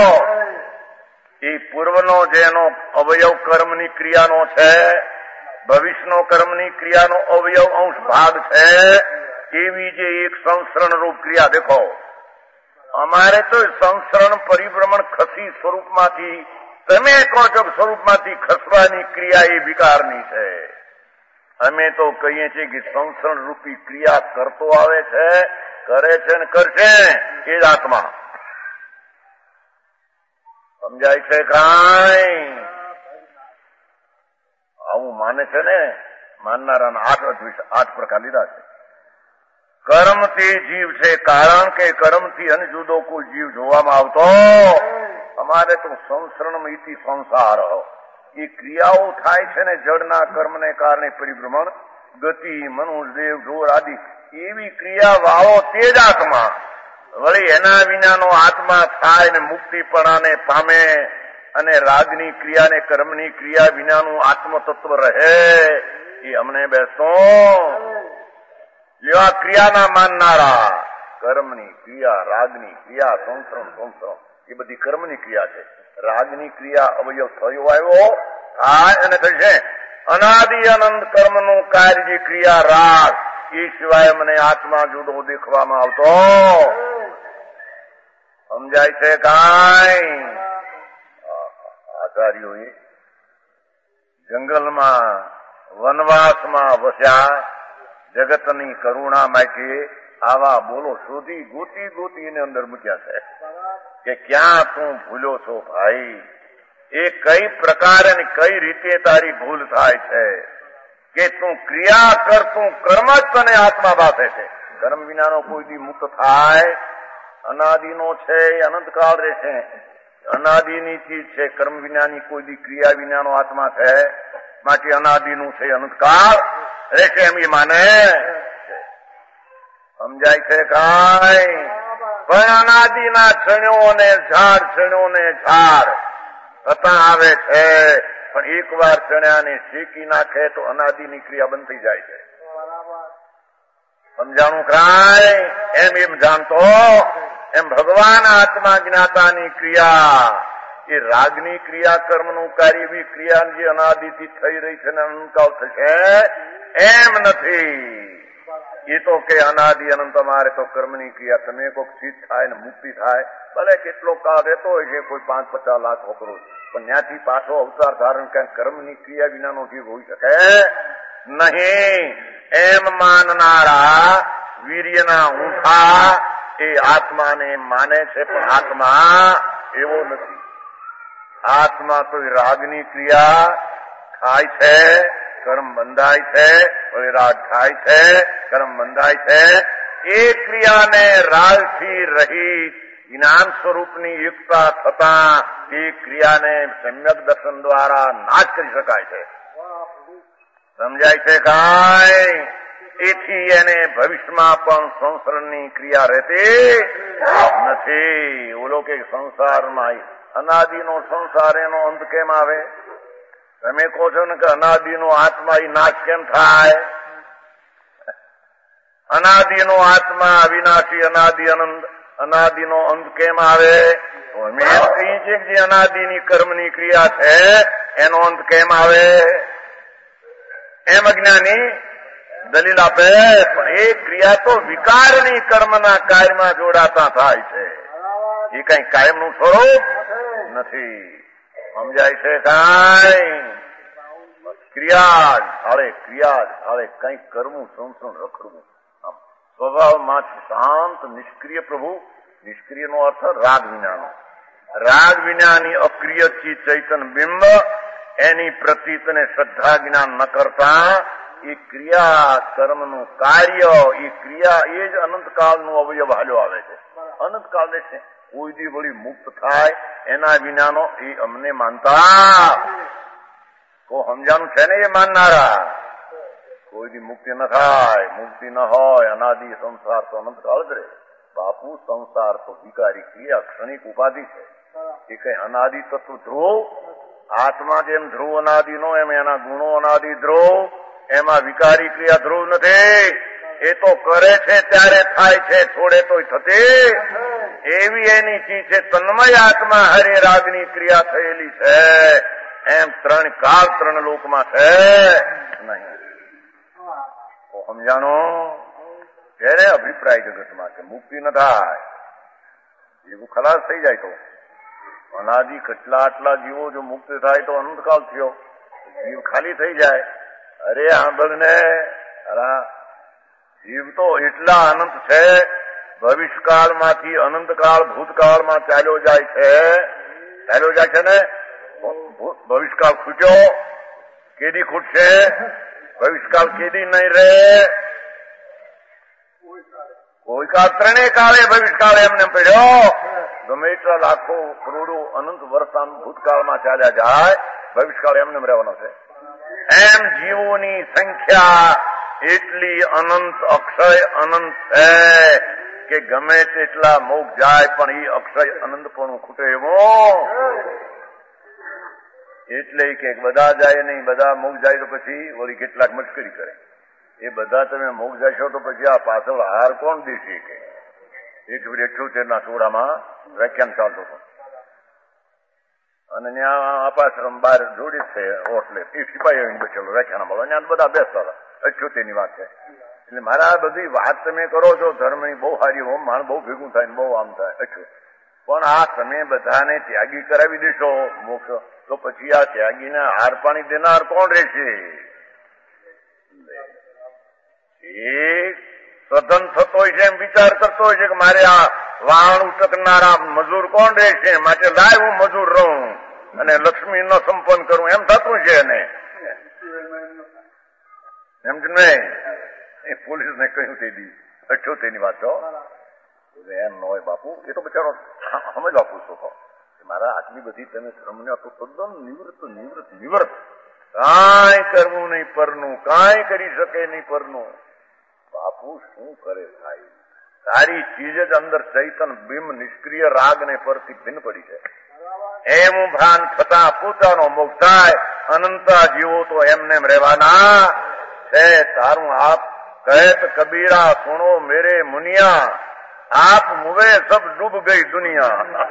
એ પૂર્વનો જેનો અવયવ કર્મની ક્રિયાનો છે, ભવિષ્યનો કર્મની ક્રિયાનો અવયવ અંશ ભાગ છે, એવી જે એક સંસરણ રૂપ ક્રિયા દેખો, અમારે તો સંસરણ પરિભ્રમણ ખસી સ્વરૂપમાંથી તમે કહો છો સ્વરૂપમાંથી ખસવાની ક્રિયા એ વિકારની છે. અમે તો કહીએ છીએ કે સંસરણ રૂપી ક્રિયા કરતો આવે છે, કરે છે ને કરશે એ જ આત્મા. સમજાય છે કાંઈ? આવું માને છે ને માનનારાના આઠ અદ્વિષ આઠ પ્રકાર લીધા છે. કર્મથી જીવ છે, કારણ કે કર્મથી અનજુદો કોઈ જીવ જોવામાં આવતો. અમારે તો સંસરણ ઇતિ સંસાર એ ક્રિયાઓ થાય છે ને જળના કર્મને કારણે પરિભ્રમણ, ગતિ, મનુષ્ય, દેવ, ઢોર આદિ એવી ક્રિયા વાળો તે જ આત્મા. વળી એના વિનાનો આત્મા થાય ને મુક્તિપણાને પામે અને રાગની ક્રિયા ને કર્મની ક્રિયા વિનાનું આત્મતત્વ રહે એ અમને બેસો. એવા ક્રિયાના માનનારા કર્મની ક્રિયા, રાગની ક્રિયા, સંસરણ સંસરણ એ બધી કર્મની ક્રિયા છે. રાગની ક્રિયા અવયવ થયો આવ્યો થાય અને કહેશે અનાદિ અનંત કર્મનું કાર્ય જે ક્રિયા રાગ એ સિવાય મને આત્મા જુદો દેખવામાં આવતો. સમજાય છે કાંઈ? આચાર્યોએ જંગલમાં વનવાસમાં વસ્યા, જગતની કરુણા માટે આવા બોલો શોધી ગોતી ગોતી એને અંદર મૂક્યા છે કે ક્યાં તું ભૂલો છો ભાઈ? એ કઈ પ્રકારે ને કઈ રીતે તારી ભૂલ થાય છે કે તું ક્રિયા કર, તું કર્મ જ તને આત્મા બાસે છે. કર્મ વિનાનો કોઈ દી મુક્ત થાય? અનાદિનો છે એ અનંતકાળ રહેશે. અનાદિની ચીજ છે, કર્મ વિનાની કોઈ દી ક્રિયા વિનાનો આત્મા છે, માટે અનાદિનું છે અનંતકાળ રહેશે એમ એ માને. સમજાય છે કાંઈ? પણ અનાદિના ક્ષણ્યો ને ઝાડ, ક્ષણ્યો ને ઝાડ થતા આવે છે, પણ એક વાર ચણ્યાને શેકી નાખે તો અનાદિની ક્રિયા બંધ થઈ જાય છે. સમજાણું કાંઈ? એમ એમ જાણતો એમ ભગવાન આત્મા જ્ઞાતાની ક્રિયા એ રાગની ક્રિયા, કર્મનું કાર્ય એવી ક્રિયા જે અનાદિથી થઈ રહી છે ને અનંતકાળ થશે એમ નથી. એ તો કે અનાદિ અનંત અમારે તો કર્મની ક્રિયા, તમે કોઈક ચીજ થાય ને મુક્તિ થાય, ભલે કેટલો કાળ રહેતો હોય છે, કોઈ પાંચ પચાસ લાખ વપરો, પણ ત્યાંથી પાછો અવતાર ધારણ કરે કર્મની ક્રિયા વિનાનો જીવ હોઈ શકે નહીં. એમ માનનારા વીર્યના ઊંઠા એ આત્માને માને છે, પણ આત્મા એવો નથી. આત્મા તો રાગની ક્રિયા થાય છે, કર્મ બંધાય છે, વળી રાગ થાય છે, કર્મ બંધાય છે. એ ક્રિયાને રાગથી રહિત જ્ઞાન સ્વરૂપની યુક્તા થતા એ ક્રિયાને સમ્યક દર્શન દ્વારા નાશ કરી શકાય છે. સમજાય છે કાંઈ? એથી એને ભવિષ્યમાં પણ સંસારની ક્રિયા રહેતી નથી. ઓલો કે સંસારમાં અનાદિનો સંસાર એનો અંત કેમ આવે? તમે કહો છો ને કે અનાદિનો આત્મા એ નાશ કેમ થાય? અનાદિનો આત્મા અવિનાશી, અનાદિ અનંત, અનાદિનો અંત કેમ આવે? તો અમે એમ કહીએ છીએ કે જે અનાદિની કર્મની ક્રિયા છે એનો અંત કેમ આવે? એમ અજ્ઞાની દલીલ આપે, પણ એ ક્રિયા તો વિકારની કર્મના કાર્યમાં જોડાતા થાય છે. એ કઈ કાયમનું સ્વરૂપ નથી. સમજાય છે કાંઈ? ક્રિયા હાલે ક્રિયા હાલે કઈક કરવું, સંસણ રખડવું. સ્વભાવમાં શાંત નિષ્ક્રિય પ્રભુ. નિષ્ક્રિયનો અર્થ રાગ વિનાનો. રાગ વિનાની અક્રિય ચિત ચૈતન બિંબ એની પ્રતીતને શ્રદ્ધા જ્ઞાન ન કરતા એ ક્રિયા કર્મનું કાર્ય, એ ક્રિયા એ જ અનંતકાળનું અવયવ હાલ્યો આવે છે. અનંતકાળ છે, કોઈ દી વળી મુક્ત થાય એના વિનાનો એ અમને માનતા કો સમજાનું છે ને? એ માનનારા કોઈ દી મુક્તિ ન થાય, મુક્તિ ન હોય, અનાદિ સંસાર તો અનંતકાળ જ રહે. બાપુ સંસાર તો વિકારી ક્રિયા, ક્ષણિક ઉપાધિ છે. એ કઈ અનાદિ તત્વ ધ્રુવ, આત્મા જેમ ધ્રુવ અનાદિ નો એમ એના ગુણો અનાદિ ધ્રુવ, એમાં વિકારી ક્રિયા ધ્રુવ નથી. એ તો કરે છે ત્યારે થાય છે, છોડે તો થતી એવી એની ચીજ છે. તન્મય આત્મા હરે રાગની ક્રિયા થયેલી છે એમ ત્રણ કાળ ત્રણ લોકમાં છે નહીં. સમજાણો? ત્યારે અભિપ્રાય જગતમાં કે મુક્તિ ન થાય. એવું ખલાસ થઈ જાય તો અનાદિ કેટલા આટલા જીવો જો મુક્ત થાય તો અનંતકાળ થયો, જીવ ખાલી થઈ જાય. અરે આંબળને જીવ તો એટલા અનંત છે, ભવિષ્યકાળમાંથી અનંતકાળ ભૂતકાળમાં ચાલ્યો જાય છે, ચાલ્યો જાય છે ને. ભવિષ્યકાળ ખૂટ્યો, કેદી ખૂટશે? ભવિષ્યકાળ કેદી નહીં રહે? કોઈ કાળ ત્રણેય કાળે ભવિષ્યકાળ એમને પડ્યો. ગમે એટલા લાખો કરોડો અનંત વર્ષ ભૂતકાળમાં ચાલ્યા જાય, ભવિષ્યકાળ એમને રહેવાનો છે. એમ જીવોની સંખ્યા એટલી અનંત અક્ષય અનંત છે કે ગમે તેટલા મોક્ષ જાય પણ એ અક્ષય અનંત પણ ખૂટે એવો. એટલે કે બધા જાય નહીં, બધા મોક્ષ જાય તો પછી વળી કેટલાક મશ્કરી કરે. એ બધા તમે મોક્ષ જશો તો પછી આ પાછળ હાર કોણ દેશે? કે એક અઠ્યોતેર ના સોળામાં વ્યાખ્યાન ચાલતો હતો અને ત્યાં અપાશ્રમ બહાર જોડી છે હોટલે એ સિપાહી બેઠેલો વ્યાખ્યાન મળો, ત્યાં બધા બેસતા હતા. અઠ્યોતેર ની વાત છે. એટલે મારા બધી વાત તમે કરો છો ધર્મની બહુ સારી હોમ માણ બહુ ભેગું થાય ને બહુ આમ થાય અઠ્યોતેર, પણ આ તમે બધાને ત્યાગી કરાવી દેશો મોક્ષ તો પછી આ ત્યાગીને હાર પાણી દેનાર કોણ રહેશે? એ સધન થતો હોય છે એમ વિચાર કરતો હોય છે કે મારે આ વાહણ ઉટકનારા મજૂર કોણ રહેશે, માટે લાય હું મજૂર રહું અને લક્ષ્મી નો સંપન્ન કરું એમ થતું છે ને. એમ જ નહીં, એ પોલીસ ને કહ્યું તે દી અઠ્યોતેર ની વાત છો. એમ ન હોય બાપુ, એ તો બચારો સમજવા પૂછતો હતો મારા આટલી બધી તમે ધર્મને તો તદ્દન નિવૃત્ત નિવૃત્ત નિવૃત્ત કાંઈ કરવું નહીં પરનું, કાંઈ કરી શકે નહીં પરનું. બાપુ શું કરે થાય? સારી ચીજ જ અંદર ચૈતન બિંબ નિષ્ક્રિય રાગ ને પરથી ભિન્ન પડી છે. એમ ભાન થતા પોતાનો મોક્ષ થાય. અનંતા જીવો તો એમને એમ રહેવાના છે. તારું આપ કહેત કબીરા સુનો મેરે મુનિયા, આપ મુવે સબ ડૂબ ગઈ દુનિયા.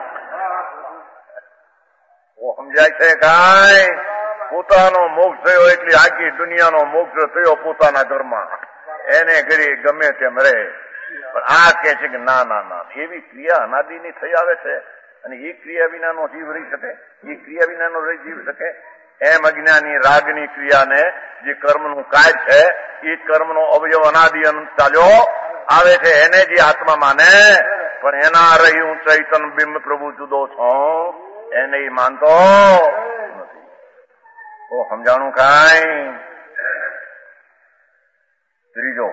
ઓ સમજાય છે કાંઈ? પોતાનો મોક્ષ થયો એટલે આખી દુનિયાનો મોક્ષ થયો પોતાના ઘરમાં. એને ઘડી ગમે તેમ રહે. પણ આ કે છે કે ના ના ના, એવી ક્રિયા અનાદિની થઈ આવે છે અને એ ક્રિયા વિનાનો જીવ રહી શકે? એ ક્રિયા વિનાનો જીવ શકે? એમ અજ્ઞાની રાગની ક્રિયાને જે કર્મનું કાર્ય છે એ કર્મનો અવયવ અનાદિ અનંત ચાલ્યો આવે છે, એને જે આત્મા માને. પણ એના રહ્યું ચૈતન બિંબ પ્રભુ જુદો છો એને માનતો નથી. તો સમજાણું કાંઈ? ત્રીજો,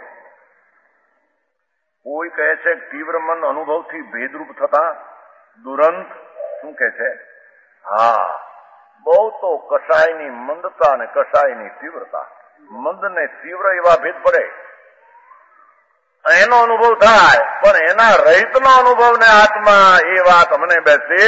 કોઈ કહે છે તીવ્ર મન અનુભવથી ભેદરૂપ થતા દુરંત શું કે છે? હા, બહુ તો કસાયની મંદતા અને કસાયની તીવ્રતા, મંદ ને તીવ્ર એવા ભેદ પડે એનો અનુભવ થાય, પણ એના રહિતનો અનુભવ ને આત્મા એ વાત અમને બેસે.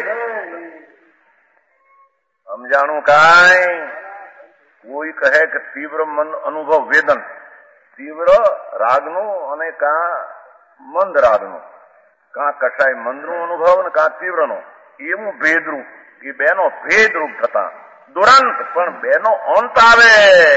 સમજાણું કાંઈ? કોઈ કહે કે તીવ્ર મન અનુભવ વેદન, તીવ્ર રાગનું અને કાં મંદ રાગનું, કાં કસાય મંદનું અનુભવ ને કાં તીવ્રનું, એવું ભેદરૂપ કે બેનો ભેદરૂપ થતા દુરંત પણ બેનો અંત આવે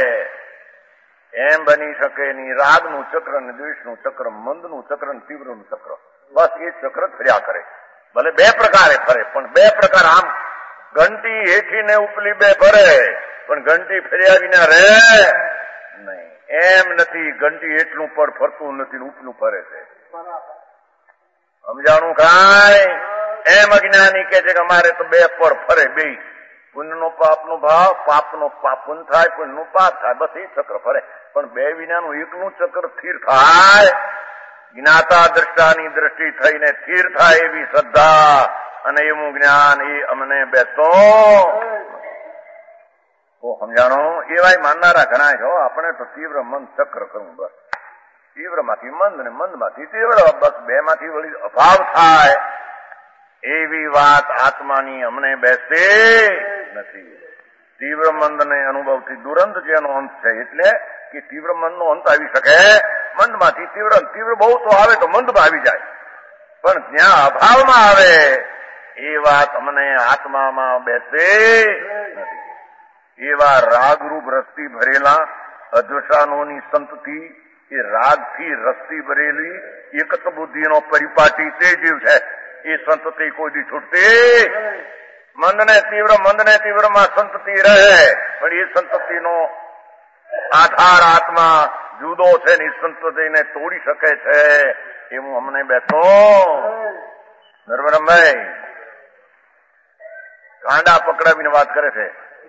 એમ બની શકે નહીં. રાગનું ચક્ર ને દ્વેષનું ચક્ર, મંદનું ચક્ર ને તીવ્રનું ચક્ર, બસ એ ચક્ર ફર્યા કરે. ભલે બે પ્રકારે ફરે પણ બે પ્રકાર, આમ ઘંટી હેઠી ને ઉપલી બે ફરે પણ ઘંટી ફર્યા વિના રહે નહીં. એમ નથી, ઘંટી એટલું પર ફરતું નથી, ઉપલું ફરે છે. સમજાણું કાંઈ? એમ અજ્ઞાની કે છે કે અમારે તો બે પર ફરે, બે પુણ્ય નો પાપ નો ભાવ, પાપ નો પાપ પુણ્ય થાય, પુણ્ય નું પાપ થાય, બસ એ ચક્ર ફરે. પણ બે વિનાનું એકલું ચક્ર સ્થિર થાય, જ્ઞાતા દ્રષ્ટાની દ્રષ્ટિ થઈને સ્થિર થાય એવી શ્રદ્ધા અને એવું જ્ઞાન એ અમને બેસો. તો સમજાણો? એવાય માનનારા ઘણા છો. આપણે તો તીવ્ર મન ચક્ર કરવું, બસ તીવ્ર માંથી મંદ ને મંદ માંથી તીવ્ર, બસ બે માંથી વળી અભાવ થાય એવી વાત આત્માની અમને બેસતે નથી. તીવ્ર મંદ ને અનુભવથી દુરંત જેનો અંત છે, એટલે કે તીવ્ર મંદ નો અંત આવી શકે. મંદ માંથી તીવ્ર, તીવ્ર બહુ તો આવે તો મંદમાં આવી જાય, પણ જ્યાં અભાવમાં આવે એ વાત અમને આત્મામાં બેસે નથી. એવા રાગરૂપ રસથી ભરેલા અધ્વસાનોની સંતતિ, એ રાગથી રસથી ભરેલી એકત બુદ્ધિનો પરિપાટી તે જીવ છે. એ સંતતિ કોઈ દી છૂટતી મંદને તીવ્ર મંદને તીવ્રમાં સંતતિ રહે, પણ એ સંતતિનો આધાર આત્મા જુદો છે ને એ સંતતિને તોડી શકે છે. એ હું અમને બેઠો નર્મરમભાઈ કાંડા પકડાવીને વાત કરે છે.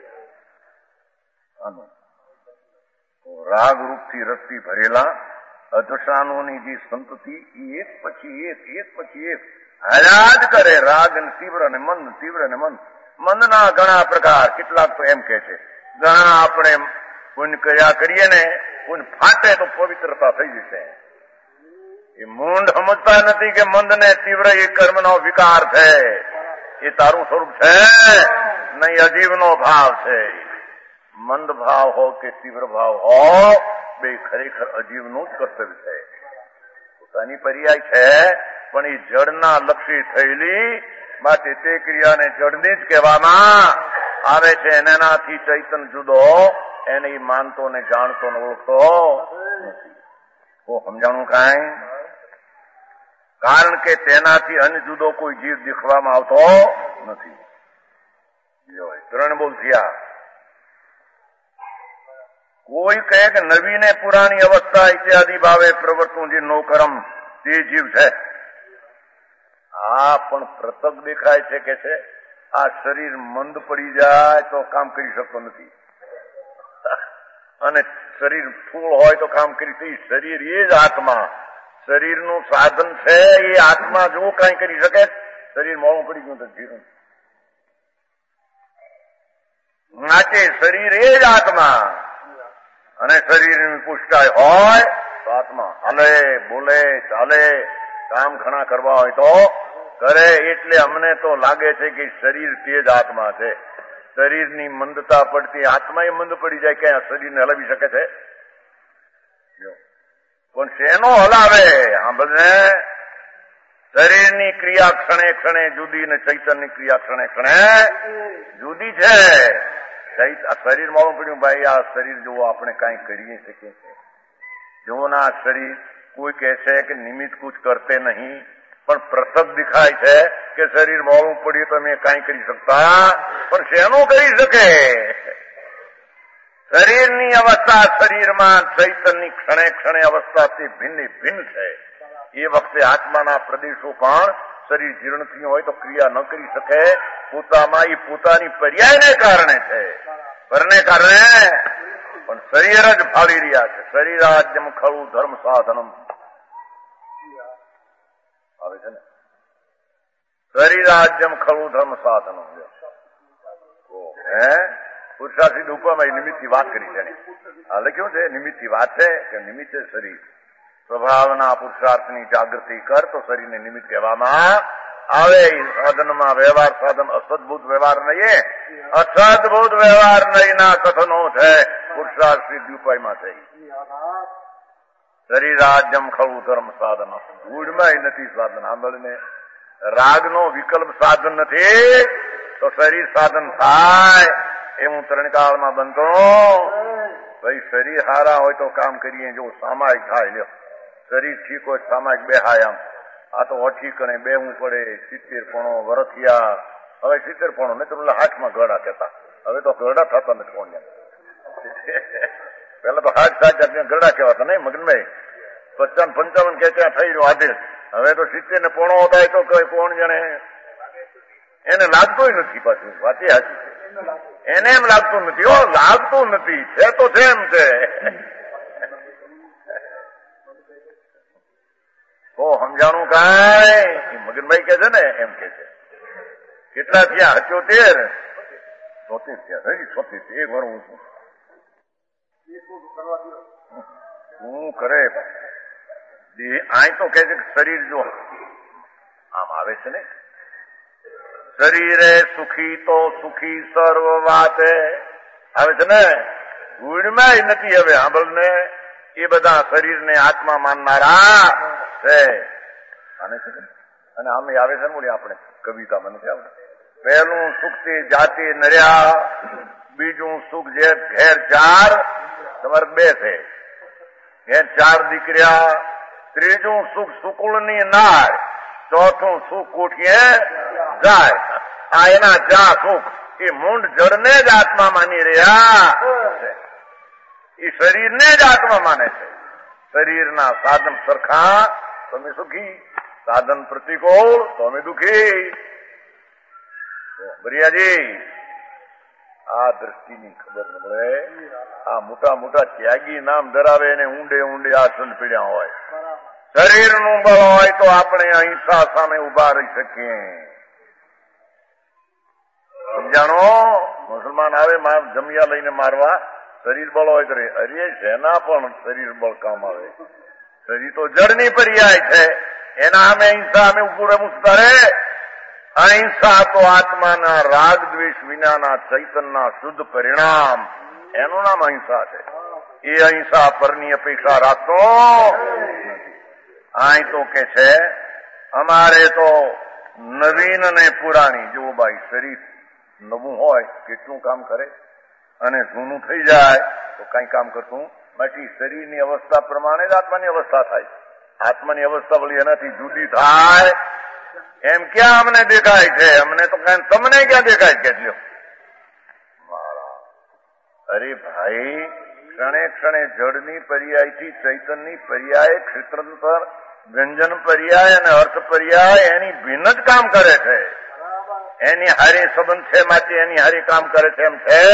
રાગ રૂપથી રસથી ભરેલા અધશાનોની જે સંતતિ એ એક પછી એક એક પછી એક હરાજ કરે. રાગ ને તીવ્ર ને મંદ, તીવ્ર ને મંદ. મંદના ઘણા પ્રકાર, કેટલાક તો એમ કે છે ઘણા આપણે પુણ્ય કર્યા કરીએ ને પુણ્ય ફાટે તો પવિત્રતા થઈ જશે. એ મૂંઢ સમજતા નથી કે મંદ ને તીવ્ર એ કર્મનો વિકાર છે. એ તારું સ્વરૂપ છે નહીં, અજીવનો ભાવ છે. મંદ ભાવ હો કે તીવ્ર ભાવ હો, બે ખરેખર અજીવનું જ કર્તવ્ય છે. પોતાની પર્યાય છે પણ એ જડના લક્ષી થયેલી માટે તે ક્રિયાને જડની જ કહેવામાં આવે છે. એનાથી ચૈતન જુદો, એને એ માનતો ને જાણતો ને ઓળખતો નથી. તો સમજાણું કાંઈ? કારણ કે તેનાથી અન્ય જુદો કોઈ જીવ દેખવામાં આવતો નથી. ત્રણ બોલ થયા. કોઈ કહે કે નવી ને પુરાણી અવસ્થા ઇત્યાદિ ભાવે પ્રવર્તું જે નો કર્મ તે જીવ છે. આ પણ પ્રતક દેખાય છે કે છે આ શરીર મંદ પડી જાય તો કામ કરી શકતો નથી, અને શરીર ફૂળ હોય તો કામ કરી. શરીર એ જ આત્મા, શરીરનું સાધન છે. એ આત્મા જો કઈ કરી શકે, શરીર મોડું પડી ગયું તો જીરું નાચે. શરીર એ જ આત્મા, અને શરીરની પુષ્ટાય હોય તો આત્મા હાલે, બોલે, ચાલે, કામ ઘણા કરવા હોય તો કરે. એટલે અમને તો લાગે છે કે શરીર તે જ આત્મા છે. શરીરની મંદતા પડતી આત્મા એ મંદ પડી જાય કે શરીરને હલાવી શકે છે? પણ શેનો હલાવે? આ બધે શરીરની ક્રિયા ક્ષણે ક્ષણે જુદી ને ચૈતનની ક્રિયા ક્ષણે ક્ષણે જુદી છે. શરીર મોડું પડ્યું ભાઈ, આ શરીર જુઓ આપણે કઈ કરીએ શકીએ છીએ. જુઓ ના શરીર કોઈ કહે છે કે નિમિત્ત કુછ કરતે નહીં, પણ પ્રસંગ દેખાય છે કે શરીર મોડું પડ્યું તો મેં કઈ કરી શકતા, પણ શેનું કરી શકે? શરીરની અવસ્થા શરીરમાં ચૈતનની ક્ષણે ક્ષણે અવસ્થાથી ભિન્ન ભિન્ન છે. એ વખતે આત્માના પ્રદેશો પણ શરીર જીર્ણ થયું હોય તો ક્રિયા ન કરી શકે. પોતામાં એ પોતાની પર્યાયને કારણે છે, પરને કારણે પણ શરીર જ ફાળી રહ્યા છે. શરીરાજ્યમ ખરું ધર્મ સાધનમ આવે છે ને, શરીરાજ્યમ ખરું ધર્મ સાધનમ. હે પુરુષાર્થી ઉપરમાં નિમિત્ત ની વાત કરી છે. આ લખ્યું છે નિમિત્ત ની વાત છે કે નિમિત્ત શરીર સ્વભાવના પુરુષાર્થની જાગૃતિ કર તો શરીરને નિમિત્ત કહેવામાં આવે. સાધનમાં વ્યવહાર સાધન અસદભૂત વ્યવહાર નહીં, અસદભૂત વ્યવહાર નહીં ના કથનો છે પુરુષાર્થ સિદ્ધિ ઉપાયમાં થઈ. શરીરાજ્યમ ખરું ધર્મ સાધન, ગુડમાં નથી સાધન. સાંભળને, રાગનો વિકલ્પ સાધન નથી તો શરીર સાધન થાય. એ હું ત્રણકાળમાં બનતો ભાઈ. શરીર હારા હોય તો કામ કરીએ, જો સામાયિક થાય લ્યો. શરીર ઠીક હોય સામાયિક બેહાય. આમ આ તો અઠીક અને બેહવું પડે. સિત્તેર પણો વરથિયા, હવે સિત્તેર પણો ને તમને હાથમાં ગરડા કહેતા, હવે તો ગરડા થતા નથી કોણ. પેલા તો હાથ સાત ગરડા કહેવાતા નહીં મગનભાઈ. પચાસ પંચાવન કે ત્યાં થઈ રહ્યું આધે. હવે તો સિત્તેર ને પોણો થાય તો કઈ કોણ જાણે, એને લાગતું નથી. પાછું વાંચી હાચી છે, એને એમ લાગતું નથી. હો લાગતું નથી, છે તો છે એમ છે. તો સમજાણું કાંઈ? મગનભાઈ કે છે ને એમ કે છે. કેટલા થયા? અચોતેર ચોતેર થયા. હજી ચોતેર એક વાર હું છું હું કરે અહીં તો કે છે કે શરીર જો આમ આવે છે ને, શરીરે સુખી તો સુખી સર્વ વાતે આવે છે ને. ગુણમાં નથી હવે સાંભળ ને. એ બધા શરીરને આત્મા માનનારા છે. અને આમે આવે છે ને આપણે કવિતામાં નથી આવતું. પહેલું સુખ થી જાતિ નર્યા, બીજું સુખ જે ઘેર ચાર, તમારે બે છે ઘેર ચાર દીકર્યા, ત્રીજું સુખ સુકુળની નાર, ચોથું સુખ ઉઠીએ જાય. આ એના જા સુખ એ મૂંડ જળને જ આત્મા માની રહ્યા, એ શરીરને જ આત્મા માને છે. શરીરના સાધન સરખા તો અમે સુખી, સાધન પ્રતિકૂળ તો અમે દુઃખી. બરિયાજી, આ દ્રષ્ટિની ખબર ન મળે. આ મોટા મોટા ત્યાગી નામ ધરાવે એને ઊંડે ઊંડે આ સંત પીડ્યા હોય. શરીરનું બળ હોય તો આપણે અહિંસા સામે ઉભા રહી શકીએ. સમજાણો? મુસલમાન આવે જમિયા લઈને મારવા, શરીર બળ હોય કરે. અરે જેના પણ શરીર બળ કામ આવે, શરીર તો જળની પર્યાય છે. એના અમે અહિંસા અમે ઉભું રમું કરે. અહિંસા તો આત્માના રાગ દ્વેષ વિનાના ચૈતનના શુદ્ધ પરિણામ, એનું નામ અહિંસા છે. એ અહિંસા પરની અપેક્ષા રાખતો આ તો કે છે અમારે તો નવીન અને પુરાણી. જુઓ ભાઈ, શરીર નવું હોય કેટલું કામ કરે, અને જૂનું થઈ જાય તો કઈ કામ કરતું બાકી. શરીરની અવસ્થા પ્રમાણે જ આત્માની અવસ્થા થાય. આત્માની અવસ્થા વળી એનાથી જુદી થાય એમ ક્યાં અમને દેખાય છે? અમને તો કઈ તમને ક્યાં દેખાય છે? લ્યો મારા, અરે ભાઈ, ક્ષણે ક્ષણે જળની પર્યાયથી ચૈતનની પર્યાય, ક્ષેત્રાંતર વ્યંજન પર્યાય અને અર્થ પર્યાય એની ભિન્ન જ કામ કરે છે. એની હારી સંબંધ છે માટે એની હારી કામ કરે છે એમ છે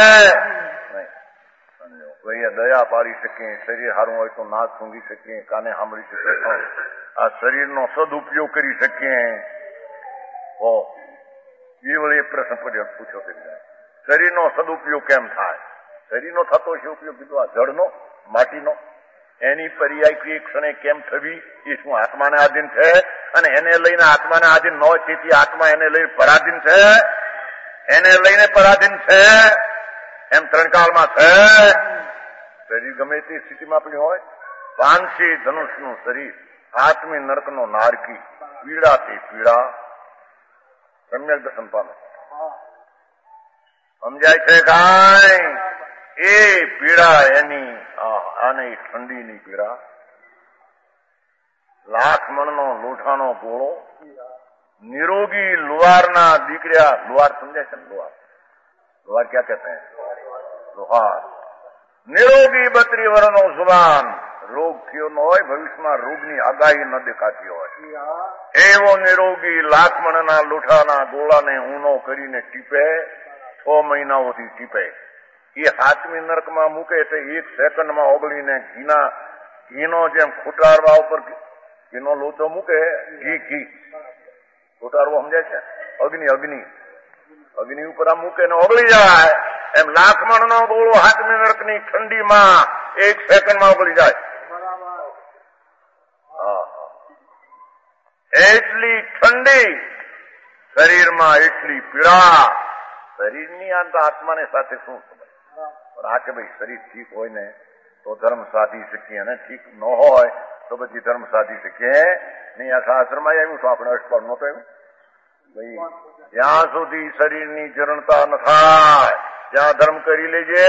નહીં. દયા પાડી શકીએ, શરીર સારું હોય તો નાક સૂંઘી શકીએ, કાને સાંભળી શકીએ, આ શરીરનો સદુપયોગ કરી શકીએ. ઓ એ વળી એક પ્રશ્ન પૂછ્યો છે, શરીરનો સદુપયોગ કેમ થાય? શરીરનો થતો છે ઉપયોગ કીધું આ જળનો, માટીનો. એની પર્યાય ક્ષણે કેમ થવી એ શું આત્માને આધીન છે? અને એને લઈને આત્માને આધીન ન હોય તેથી આત્મા એને લઈને પરાધીન છે, એને લઈને પરાધીન છે એમ ત્રણકાળમાં છે. શરીર ગમે તે સ્થિતિમાં આપણી હોય, પાંચી ધનુષનું શરીર, આત્મી નરકનો નારકી, પીડા તે પીડા. સમ્યક દર્શન પામે. સમજાય છે કાંઈ? એ પીડા એની આને ઠંડીની પીડા. લાખ મણનો લોઠાનો ગોળો, નિરોગી લુહારના દીકરા. લુહાર સમજાય છે ને? લુહાર લુહાર ક્યાં કહેતે હૈ? લુહાર. નિરોગી બત્રી વર્ષનો જુવાન, રોગ થયો ન હોય, ભવિષ્યમાં રોગની આગાહી ન દેખાતી હોય એવો નિરોગી લાખ મણના લોઠાના ગોળાને ઊનો કરીને ટીપે, છ મહિનાઓથી ટીપે. એ હાથમી નરકમાં મૂકે તો એક સેકન્ડમાં ઓગળીને ઘીના ઘીનો જેમ ખોટારવા ઉપર ઘીનો લોચો મૂકે, ઘી ઘી ખોટારવો સમજાય છે? અગ્નિ અગ્નિ અગ્નિ ઉપર આ મૂકે ને ઓગળી જાય એમ લાખમણ નો ગોળો હાથમી નરકની ઠંડીમાં એક સેકન્ડમાં ઓગળી જાય. એટલી ઠંડી શરીરમાં, એટલી પીડા. શરીરની આ આત્માને સાથે શું પણ આ કે ભાઈ શરીર ઠીક હોય ને તો ધર્મ સાધી શકીએ, અને ઠીક ન હોય તો પછી ધર્મ સાધી શકીએ નહીં. આ શાસ્ત્રમાં આવ્યું તો આપણે અષ્ટપદ નહોતું આવ્યું ભાઈ. જ્યાં સુધી શરીરની જરણતા ન થાય ત્યાં ધર્મ કરી લેજે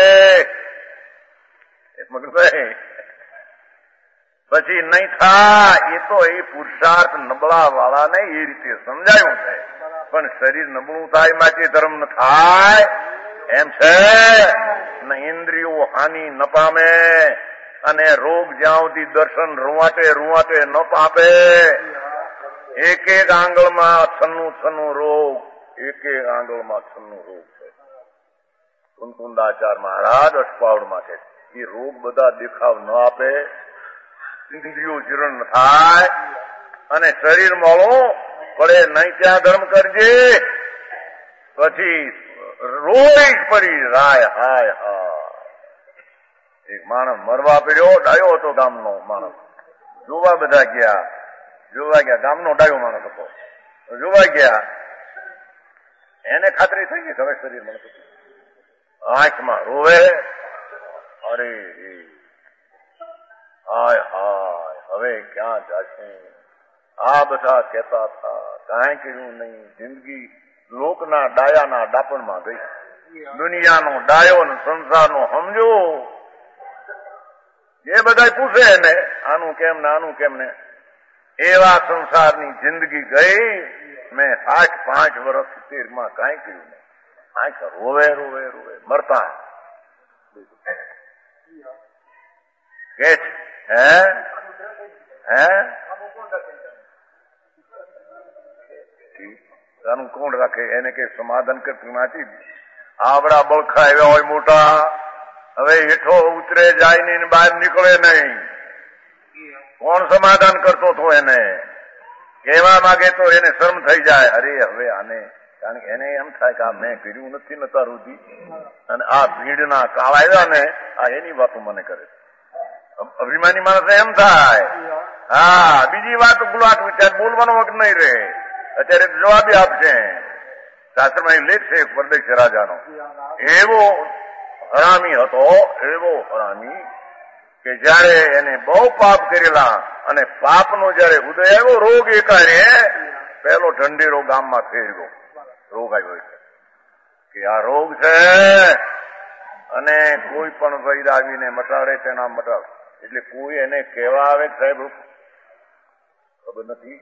ભાઈ, પછી નહીં થાય. એ તો એ પુરુષાર્થ નબળા વાળાને એ રીતે સમજાયું છે, પણ શરીર નબળું થાય માટે ધર્મ ન થાય એમ છે ને. ઇન્દ્રિયો હાનિ ન પામે અને રોગ જ્યાં સુધી દર્શન રૂવાટે રૂવાટે ન પાપે. એક એક આંગળમાં છન્નું છન્નું રોગ, એક એક આંગળમાં છન્નું રોગ છે. કુંકુંદાચાર્ય મહારાજ અષ્ટપાવડમાં છે. એ રોગ બધા દેખાવ ન આપે, ઇન્દ્રિયો જીર્ણ થાય અને શરીર મોળું પડે નહીં ત્યાં ધર્મ કરજે. પછી રોઈ પડી રાય હાય હા. એક માણસ મરવા પડ્યો, ડાયો હતો ગામનો માણસ. જોવા બધા ગયા, જોવા ગયા, ગામનો ડાયો માણસ હતો. જોવા ગયા, એને ખાતરી થઈ ગઈ હવે શરીર મને આંખમાં રોવે. અરે હાય હાય હવે ક્યાં જશે? આ બધા કહેતા હતા, કાંઈ કર્યું નહીં. જિંદગી લોકના ડાયાના ડાપણમાં ગઈ. દુનિયાનો ડાયો ને સંસારનો સમજો. એ બધા પૂછે ને આનું કેમ ને આનું કેમ ને, એવા સંસારની જિંદગી ગઈ. મેં સાઠ પાંચ વર્ષ સિત્તેર માં કાંઈ કર્યું નહીં. આંખ રોવે રોવે રોવે મરતા કે હે હે આનું કોણ રાખે? એને કઈ સમાધાન કરતું નથી. આવડા બળખા એવા હોય મોટા, હવે હેઠો ઉતરે જાય નહીં, બહાર નીકળે નહીં. કોણ સમાધાન કરતો હતો? એને કહેવા માંગે તો એને શરમ થઈ જાય. અરે હવે આને, કારણ કે એને એમ થાય કે આ મેં કર્યું નથી નતા રૂધી, અને આ ભીડના કાળ આવ્યા ને આ એની વાતો મને કરે. અભિમાની માણસ એમ થાય. હા, બીજી વાત ગુલાટ વિચાર બોલવાનો વખત નહીં રહે. અત્યારે જવાબી આપશે. શાસ્ત્રમાં લેખ છે પરદેશ રાજાનો. એવો હરામી હતો, એવો હરામી કે જયારે એને બહુ પાપ કરેલા અને પાપનો જયારે ઉદય આવ્યો, રોગ એકારે પહેલો ઢંઢેરો ગામમાં ફેરવ્યો. રોગ આવ્યો કે આ રોગ છે અને કોઈ પણ વૈદ આવીને મટાડે તેના મટાડે. એટલે કોઈ એને કહેવા આવે સાહેબ ખબર નથી.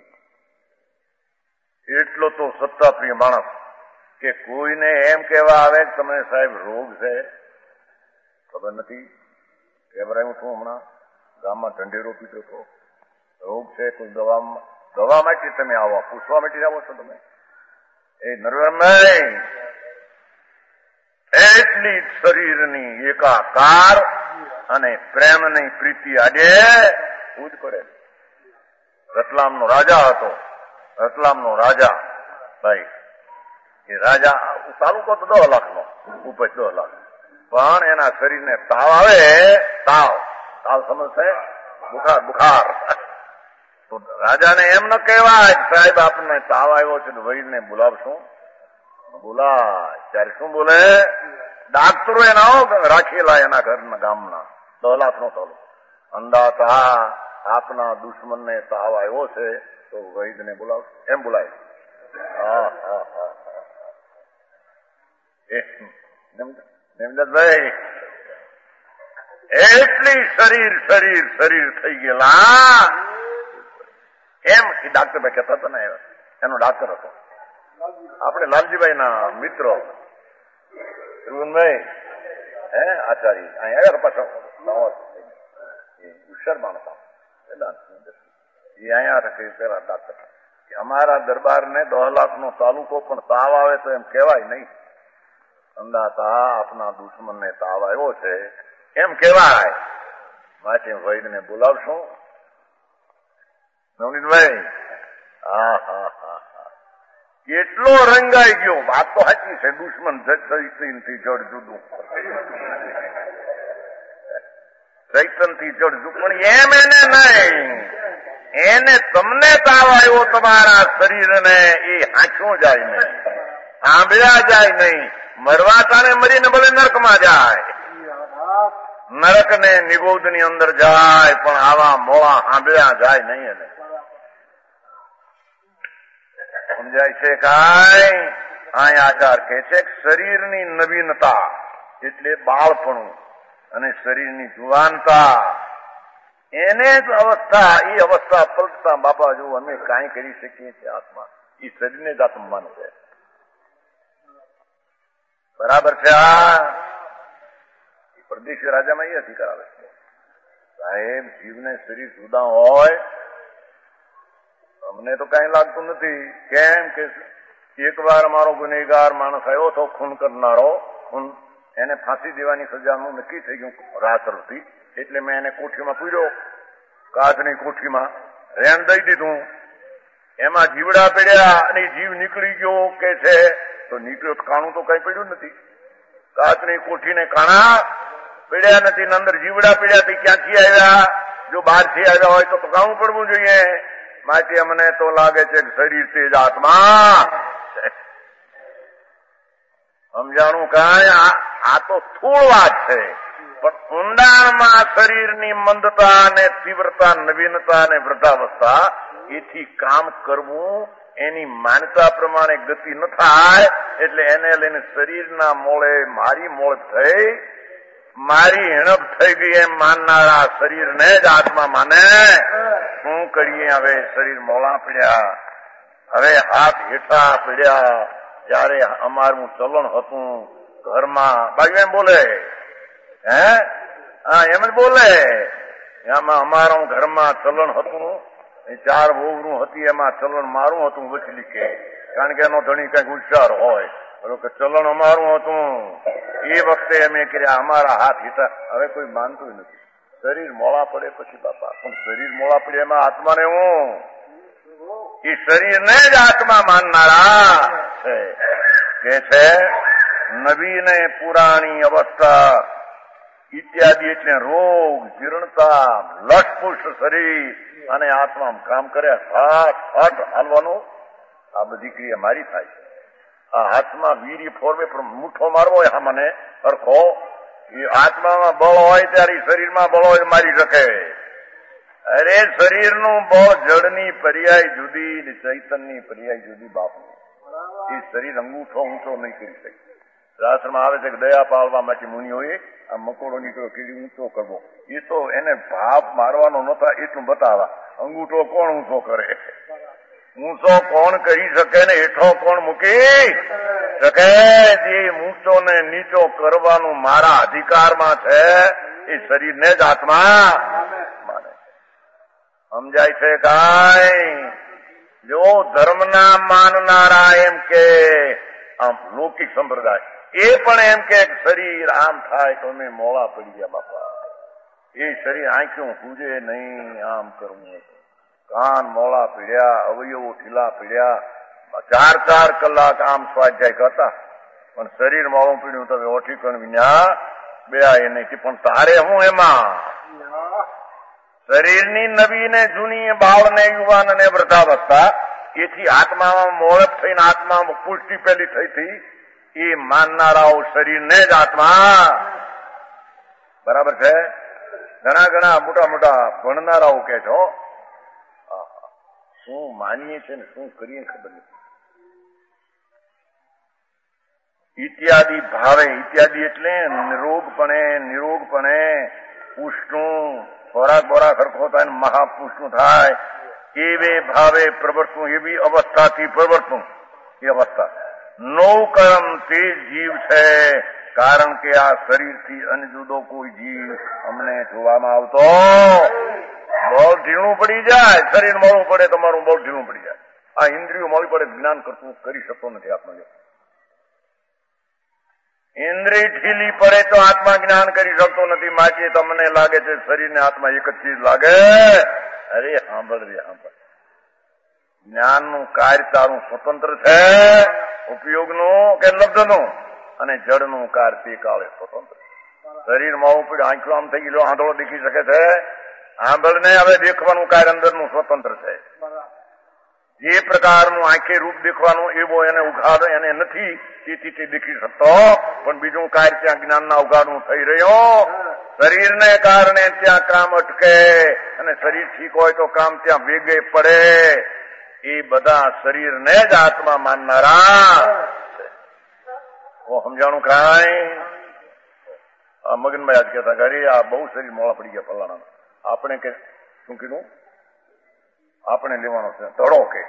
એટલો તો સત્તાપ્રિય માણસ કે કોઈને એમ કહેવા આવે કે તમે સાહેબ રોગ છે ખબર નથી. કેવરાયું છું હમણાં ગામમાં ઢંઢેરો પીતો હતો, રોગ છે કોઈ દવા દવા માટે તમે આવો, પૂછવા માટે આવો છો તમે? એ નરવરમય એટલી શરીરની એકાકાર અને પ્રેમની પ્રીતિ આજે ઉદ પડે. રતલામનો રાજા હતો. રતલામનો રાજા ભાઈ, એ રાજા તાલુકો તો દસ લાખનો ઉપજ દસ લાખ, પણ એના શરીરને તાવ આવે. તાવ તાવ સમજશે? બુખાર બુખાર તો રાજાને એમ ન કહેવાય સાહેબ આપણને તાવ આવ્યો છે તો વૈદને બોલાવશું. બોલાય ત્યારે શું બોલે? ડાક્ટરો એના રાખેલા એના ઘરના ગામના દસ લાખ નો તાલુકો. અંદાતા આપના દુશ્મનને તાવ આવ્યો છે તો વૈદને બોલાવશું એમ બોલાય. હા હા હા નેમદતભાઈ એટલી શરીર શરીર શરીર થઈ ગયેલા એમ એ ડાક્ટર ભાઈ કહેતા હતા ને, એનો ડાક્ટર હતો આપણે લાલજીભાઈ ના મિત્રો ધ્રુવનભાઈ હે આચાર્ય અહીંયા આવ્યા પાછા હુશિયાર માણસ એ અહીંયા પેલા ડાક્ટર કે અમારા દરબાર ને દસ લાખ નો તાલુકો પણ તાવ આવે તો એમ કહેવાય નહીં. અંદાતા આપના દુશ્મન ને તાવ આવ્યો છે એમ કહેવાય. માટે વૈદને બોલાવશું. નવનીતભાઈ હા હા હા હા કેટલો રંગાઈ ગયો. વાત તો સાચી છે, દુશ્મન થી જડ જુદું, ચૈતન થી જડ જુદું, પણ એમ એને નહીં. એને તમને તાવ આવ્યો તમારા શરીરને એ હાંચું જાય નહીં, સાંભળ્યા જાય નહીં. મરવા તાને મરીને ભલે નરકમાં જાય, નરક ને નિગોદ ની અંદર જાય, પણ આવા મોળા સાંભળ્યા જાય નહીં. એને સમજાય છે કાંઈ? આ આચાર કે છે શરીરની નવીનતા એટલે બાળપણું અને શરીરની જુવાનતા, એને જ અવસ્થા, એ અવસ્થા પલટતા બાપા જો અમે કાંઈ કરી શકીએ છીએ આત્મા, એ શરીરને જ આત્મમાન છે. બરાબર છે. આ પ્રદેશ રાજામાં એ અધિકાર આવે છે સાહેબ, જીવને શરીર જુદા હોય. અમને તો કઈ લાગતું નથી. કેમ કે એક વાર અમારો ગુનેગાર માણસ આવ્યો હતો, ખૂન કરનારો, ખૂન એને ફાંસી દેવાની સજાનું નક્કી થઈ ગયું રાત્રથી. એટલે મેં એને કોઠીમાં પૂર્યો, કાચની કોઠીમાં રેણ દઈ દીધું. એમાં જીવડા પડ્યા અને જીવ નીકળી ગયો કે છે તો નીકળ્યો, કાણું તો કઈ પડ્યું નથી. કાચની કોઠીને કાણા પડ્યા નથી, અંદર જીવડા પડ્યા તે ક્યાંથી આવ્યા? જો બહારથી આવ્યા હોય તો કાણું પડવું જોઈએ. માટે અમને તો લાગે છે કે શરીર તે જ આત્મા. સમજાણું કાંઈ? આ તો સ્થૂળ વાત છે, પણ ઊંડાણમાં શરીરની મંદતા અને તીવ્રતા, નવીનતા અને વૃદ્ધાવસ્થા, એથી કામ કરવું એની માન્યતા પ્રમાણે ગતિ ન થાય. એટલે એને લઈને શરીરના મોળે મારી મોળ થઈ, મારી હિણપ થઈ ગઈ એમ માનનારા શરીરને જ આત્મા માને. શું કરીએ? હવે શરીર મોળા પડ્યા, હવે હાથ હેઠા પડ્યા. જયારે અમારું ચલણ હતું ઘરમાં, ભાઈ એમ બોલે, હે હા એમ જ બોલે, એમાં અમારું ઘરમાં ચલણ હતું, ચાર વહુરું હતી, એમાં ચલણ મારું હતું વચલી કે, કારણ કે એનો ધણી કઈક હોશિયાર હોય કે ચલણ અમારું હતું. એ વખતે અમે કર્યા અમારા હાથ હેઠા. હવે કોઈ માનતું નથી. શરીર મોળા પડે પછી બાપા, પણ શરીર મોળા પડે એમાં આત્માને હું એ શરીરને જ આત્મા માનનારા છે. કે છે નવી ને પુરાણી અવસ્થા ઇત્યાદિ એટલે રોગ, જીર્ણતા, લટપુષ્ટ શરીર અને આત્મા કામ કરે ફાટ ફાટ હાલવાનું. આ બધી ક્રિયા મારી થાય છે. આ હાથમાં વીરી ફોરવે પણ મુઠ્ઠો મારવો હોય હા મને સરખો, એ આત્મામાં બળ હોય ત્યારે શરીરમાં બળ હોય મારી શકે. અરે શરીરનું બળ જળની પર્યાય જુદી ને ચૈતનની પર્યાય જુદી બાપુ. એ શરીર અંગૂઠો ઊંચો નહીં કરી શકે. શાસ્ત્રમાં આવે છે કે દયા પાળવા માટે મુનિઓએ આ મકોડો નીકળ્યો કીડી ઊંચો કરવો, એ તો એને ભાપ મારવાનો નતા એટલું બતાવવા. અંગૂઠો કોણ ઊંચો કરે? ઊંચો કોણ કરી શકે ને હેઠો કોણ મૂકી શકે? જે ઊંચો ને નીચો કરવાનું મારા અધિકારમાં છે એ શરીરને જ આત્મા માને. સમજાય છે કાંઈ? જો ધર્મના માનનારા એમ કે આમ લૌકિક સંપ્રદાય એ પણ એમ કે શરીર આમ થાય તો અમે મોળા પડી ગયા બાપા. એ શરીર આંખ્યું પૂજે નહીં, આમ કરવું હતું. કાન મોળા પીડ્યા, અવયવો ઢીલા પીડ્યા, ચાર ચાર કલાક આમ સ્વાધ્યાય કરતા, પણ શરીર મોળું પીડ્યું તો ઓઠી કણ વિના બે એ નહીં. પણ તારે હું એમાં શરીરની નવી ને જૂની, બાળ ને યુવાન ને વૃદ્ધાવસ્થા, એથી આત્મામાં મોળપ થઈને આત્મામાં પુષ્ટિ પેલી થઈ હતી. એ માનનારાઓ શરીરને જ આત્મા બરાબર છે. ઘણા ઘણા મોટા મોટા ભણનારાઓ કે છો શું માનીએ છે ને શું કરીએ ખબર નથી. ઇત્યાદિ ભાવે, ઇત્યાદિ એટલે નિરોગપણે, નિરોગપણે પુષ્ટું, ખોરાક બોરાક સરખો થાય ને મહાપુષ્ટું થાય એવે ભાવે પ્રવર્તવું, એવી અવસ્થાથી પ્રવર્તવું. એ અવસ્થા નવ કર્મ તે જીવ છે. કારણ કે આ શરીરથી અનજુદો કોઈ જીવ અમને જોવામાં આવતો બહુ ઢીલું પડી જાય. શરીર મોડું પડે તમારું બહુ ઢીલું પડી જાય. આ ઇન્દ્રિયો મોડી પડે જ્ઞાન કરતું કરી શકતો નથી આત્મા. ઇન્દ્રિય ઢીલી પડે તો આત્મા જ્ઞાન કરી શકતો નથી. માટે તમને લાગે છે શરીરને આત્મા એક જ ચીજ લાગે. અરે સાંભળ રે સાંભળ, જ્ઞાનનું કાર્ય તારું સ્વતંત્ર છે, ઉપયોગનું કે લબ્ધનું, અને જળનું કાર્ય તે કાળે સ્વતંત્ર. શરીર મોડું પડ્યું, આંખો આમ થઈ ગયેલો આંધળો દેખી શકે છે. સાંભળ ને હવે દેખવાનું કાર્ય અંદરનું સ્વતંત્ર છે. જે પ્રકારનું આંખે રૂપ દેખવાનું એવો એને ઉઘાડ એને નથી, તેથી તે દેખી શકતો. પણ બીજું કાર્ય ત્યાં જ્ઞાનના ઉઘાડનું થઈ રહ્યો. શરીરને કારણે ત્યાં કામ અટકે અને શરીર ઠીક હોય તો કામ ત્યાં વેગે પડે. એ બધા શરીરને જ આત્મા માનનારા. સમજાણું કાંઈ? મગનભાઈ આજ કહેતા ઘરે આ બહુ શરીર મોડા પડી ગયા ફલાણા. આપણે કે શું કીધું? આપણે લેવાનો છે ધડો કે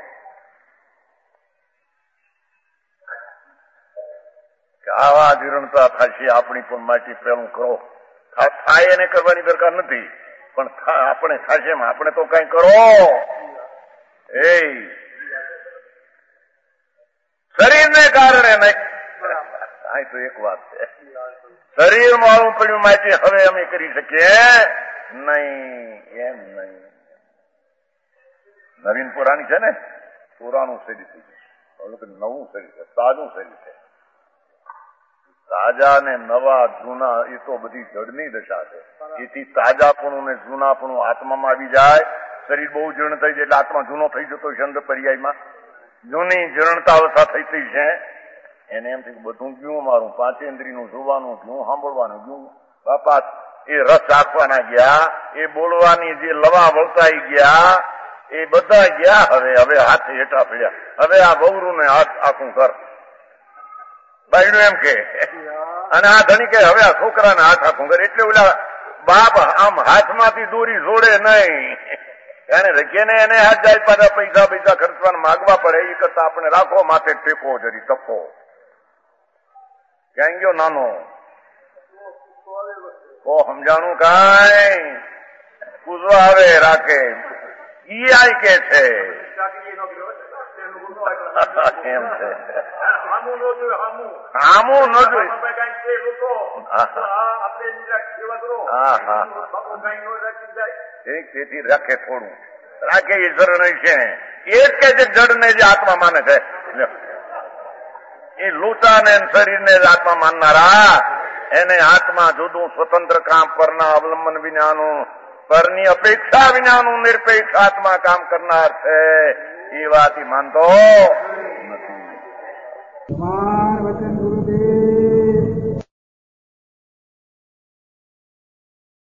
આવા જીર્ણતા થશે આપણી પણ માટી પેલું કરો. થાય એને કરવાની દરકાર નથી, પણ આપણે થશે એમ આપણે તો કઈ કરો. એ શરીરને કારણે નહીં. આ તો એક વાત છે, શરીર મારું પડ્યું માટી હવે અમે કરી શકીએ નહીં. એમ નહીં. નવીન પુરાણી છે ને, પુરાણું શરીર થઈ ગયું, નવું શરીર છે, તાજું શરીર છે. તાજા ને નવા જૂના એ તો બધી જડની દશા છે. એથી તાજાપણું ને જૂનાપણું આત્મામાં આવી જાય. શરીર બહુ જીર્ણ થઈ જાય એટલે આત્મા જૂનો થઈ જતો છે. અંદર પર્યાયમાં જૂની જીર્ણતા અવસ્થા થઈ થઈ છે. એને એમ થયું બધું ગયું મારું, પાંચેન્દ્રિયનું જોવાનું ગયું, સાંભળવાનું ગયું. બાપા એ રસ રાખવાના ગયા, એ બોલવાની જે લવા વળતાઈ ગયા, એ બધા ગયા. હવે હવે હાથ હેઠા પડ્યા. હવે આ બહુરું ને હાથ આખું કર. બાયડું એમ કે, અને આ ધણી કે હવે આ છોકરાને હાથ આખું કર. એટલે ઓલા બાપ આમ હાથમાંથી દોરી જોડે નહીં. એને રખીએ ને એને હાથ જાય પાછા પૈસા પૈસા ખર્ચવાના માગવા પડે એ કરતા આપણે રાખો માથે ટેકો જરી તપો ક્યાં ગયો નાનો તો સમજાણું કાંઈ પૂછવા આવે રાખે ઈ આઈ કે છે એમ છે હામું ન જોયું હા હા તેથી રાખે થોડું રાખે એ જળ છે એ જ કે છે જળને જે આત્મા માને છે એ લૂંટાને શરીરને જ આત્મા માનનારા એને આત્મા જુદું સ્વતંત્ર કામ પરના અવલંબન વિનાનું પરની અપેક્ષા વિનાનું નિરપેક્ષ આત્મા કામ કરનાર છે એ વાત માનતો નથી. વચન ગુરુદેવ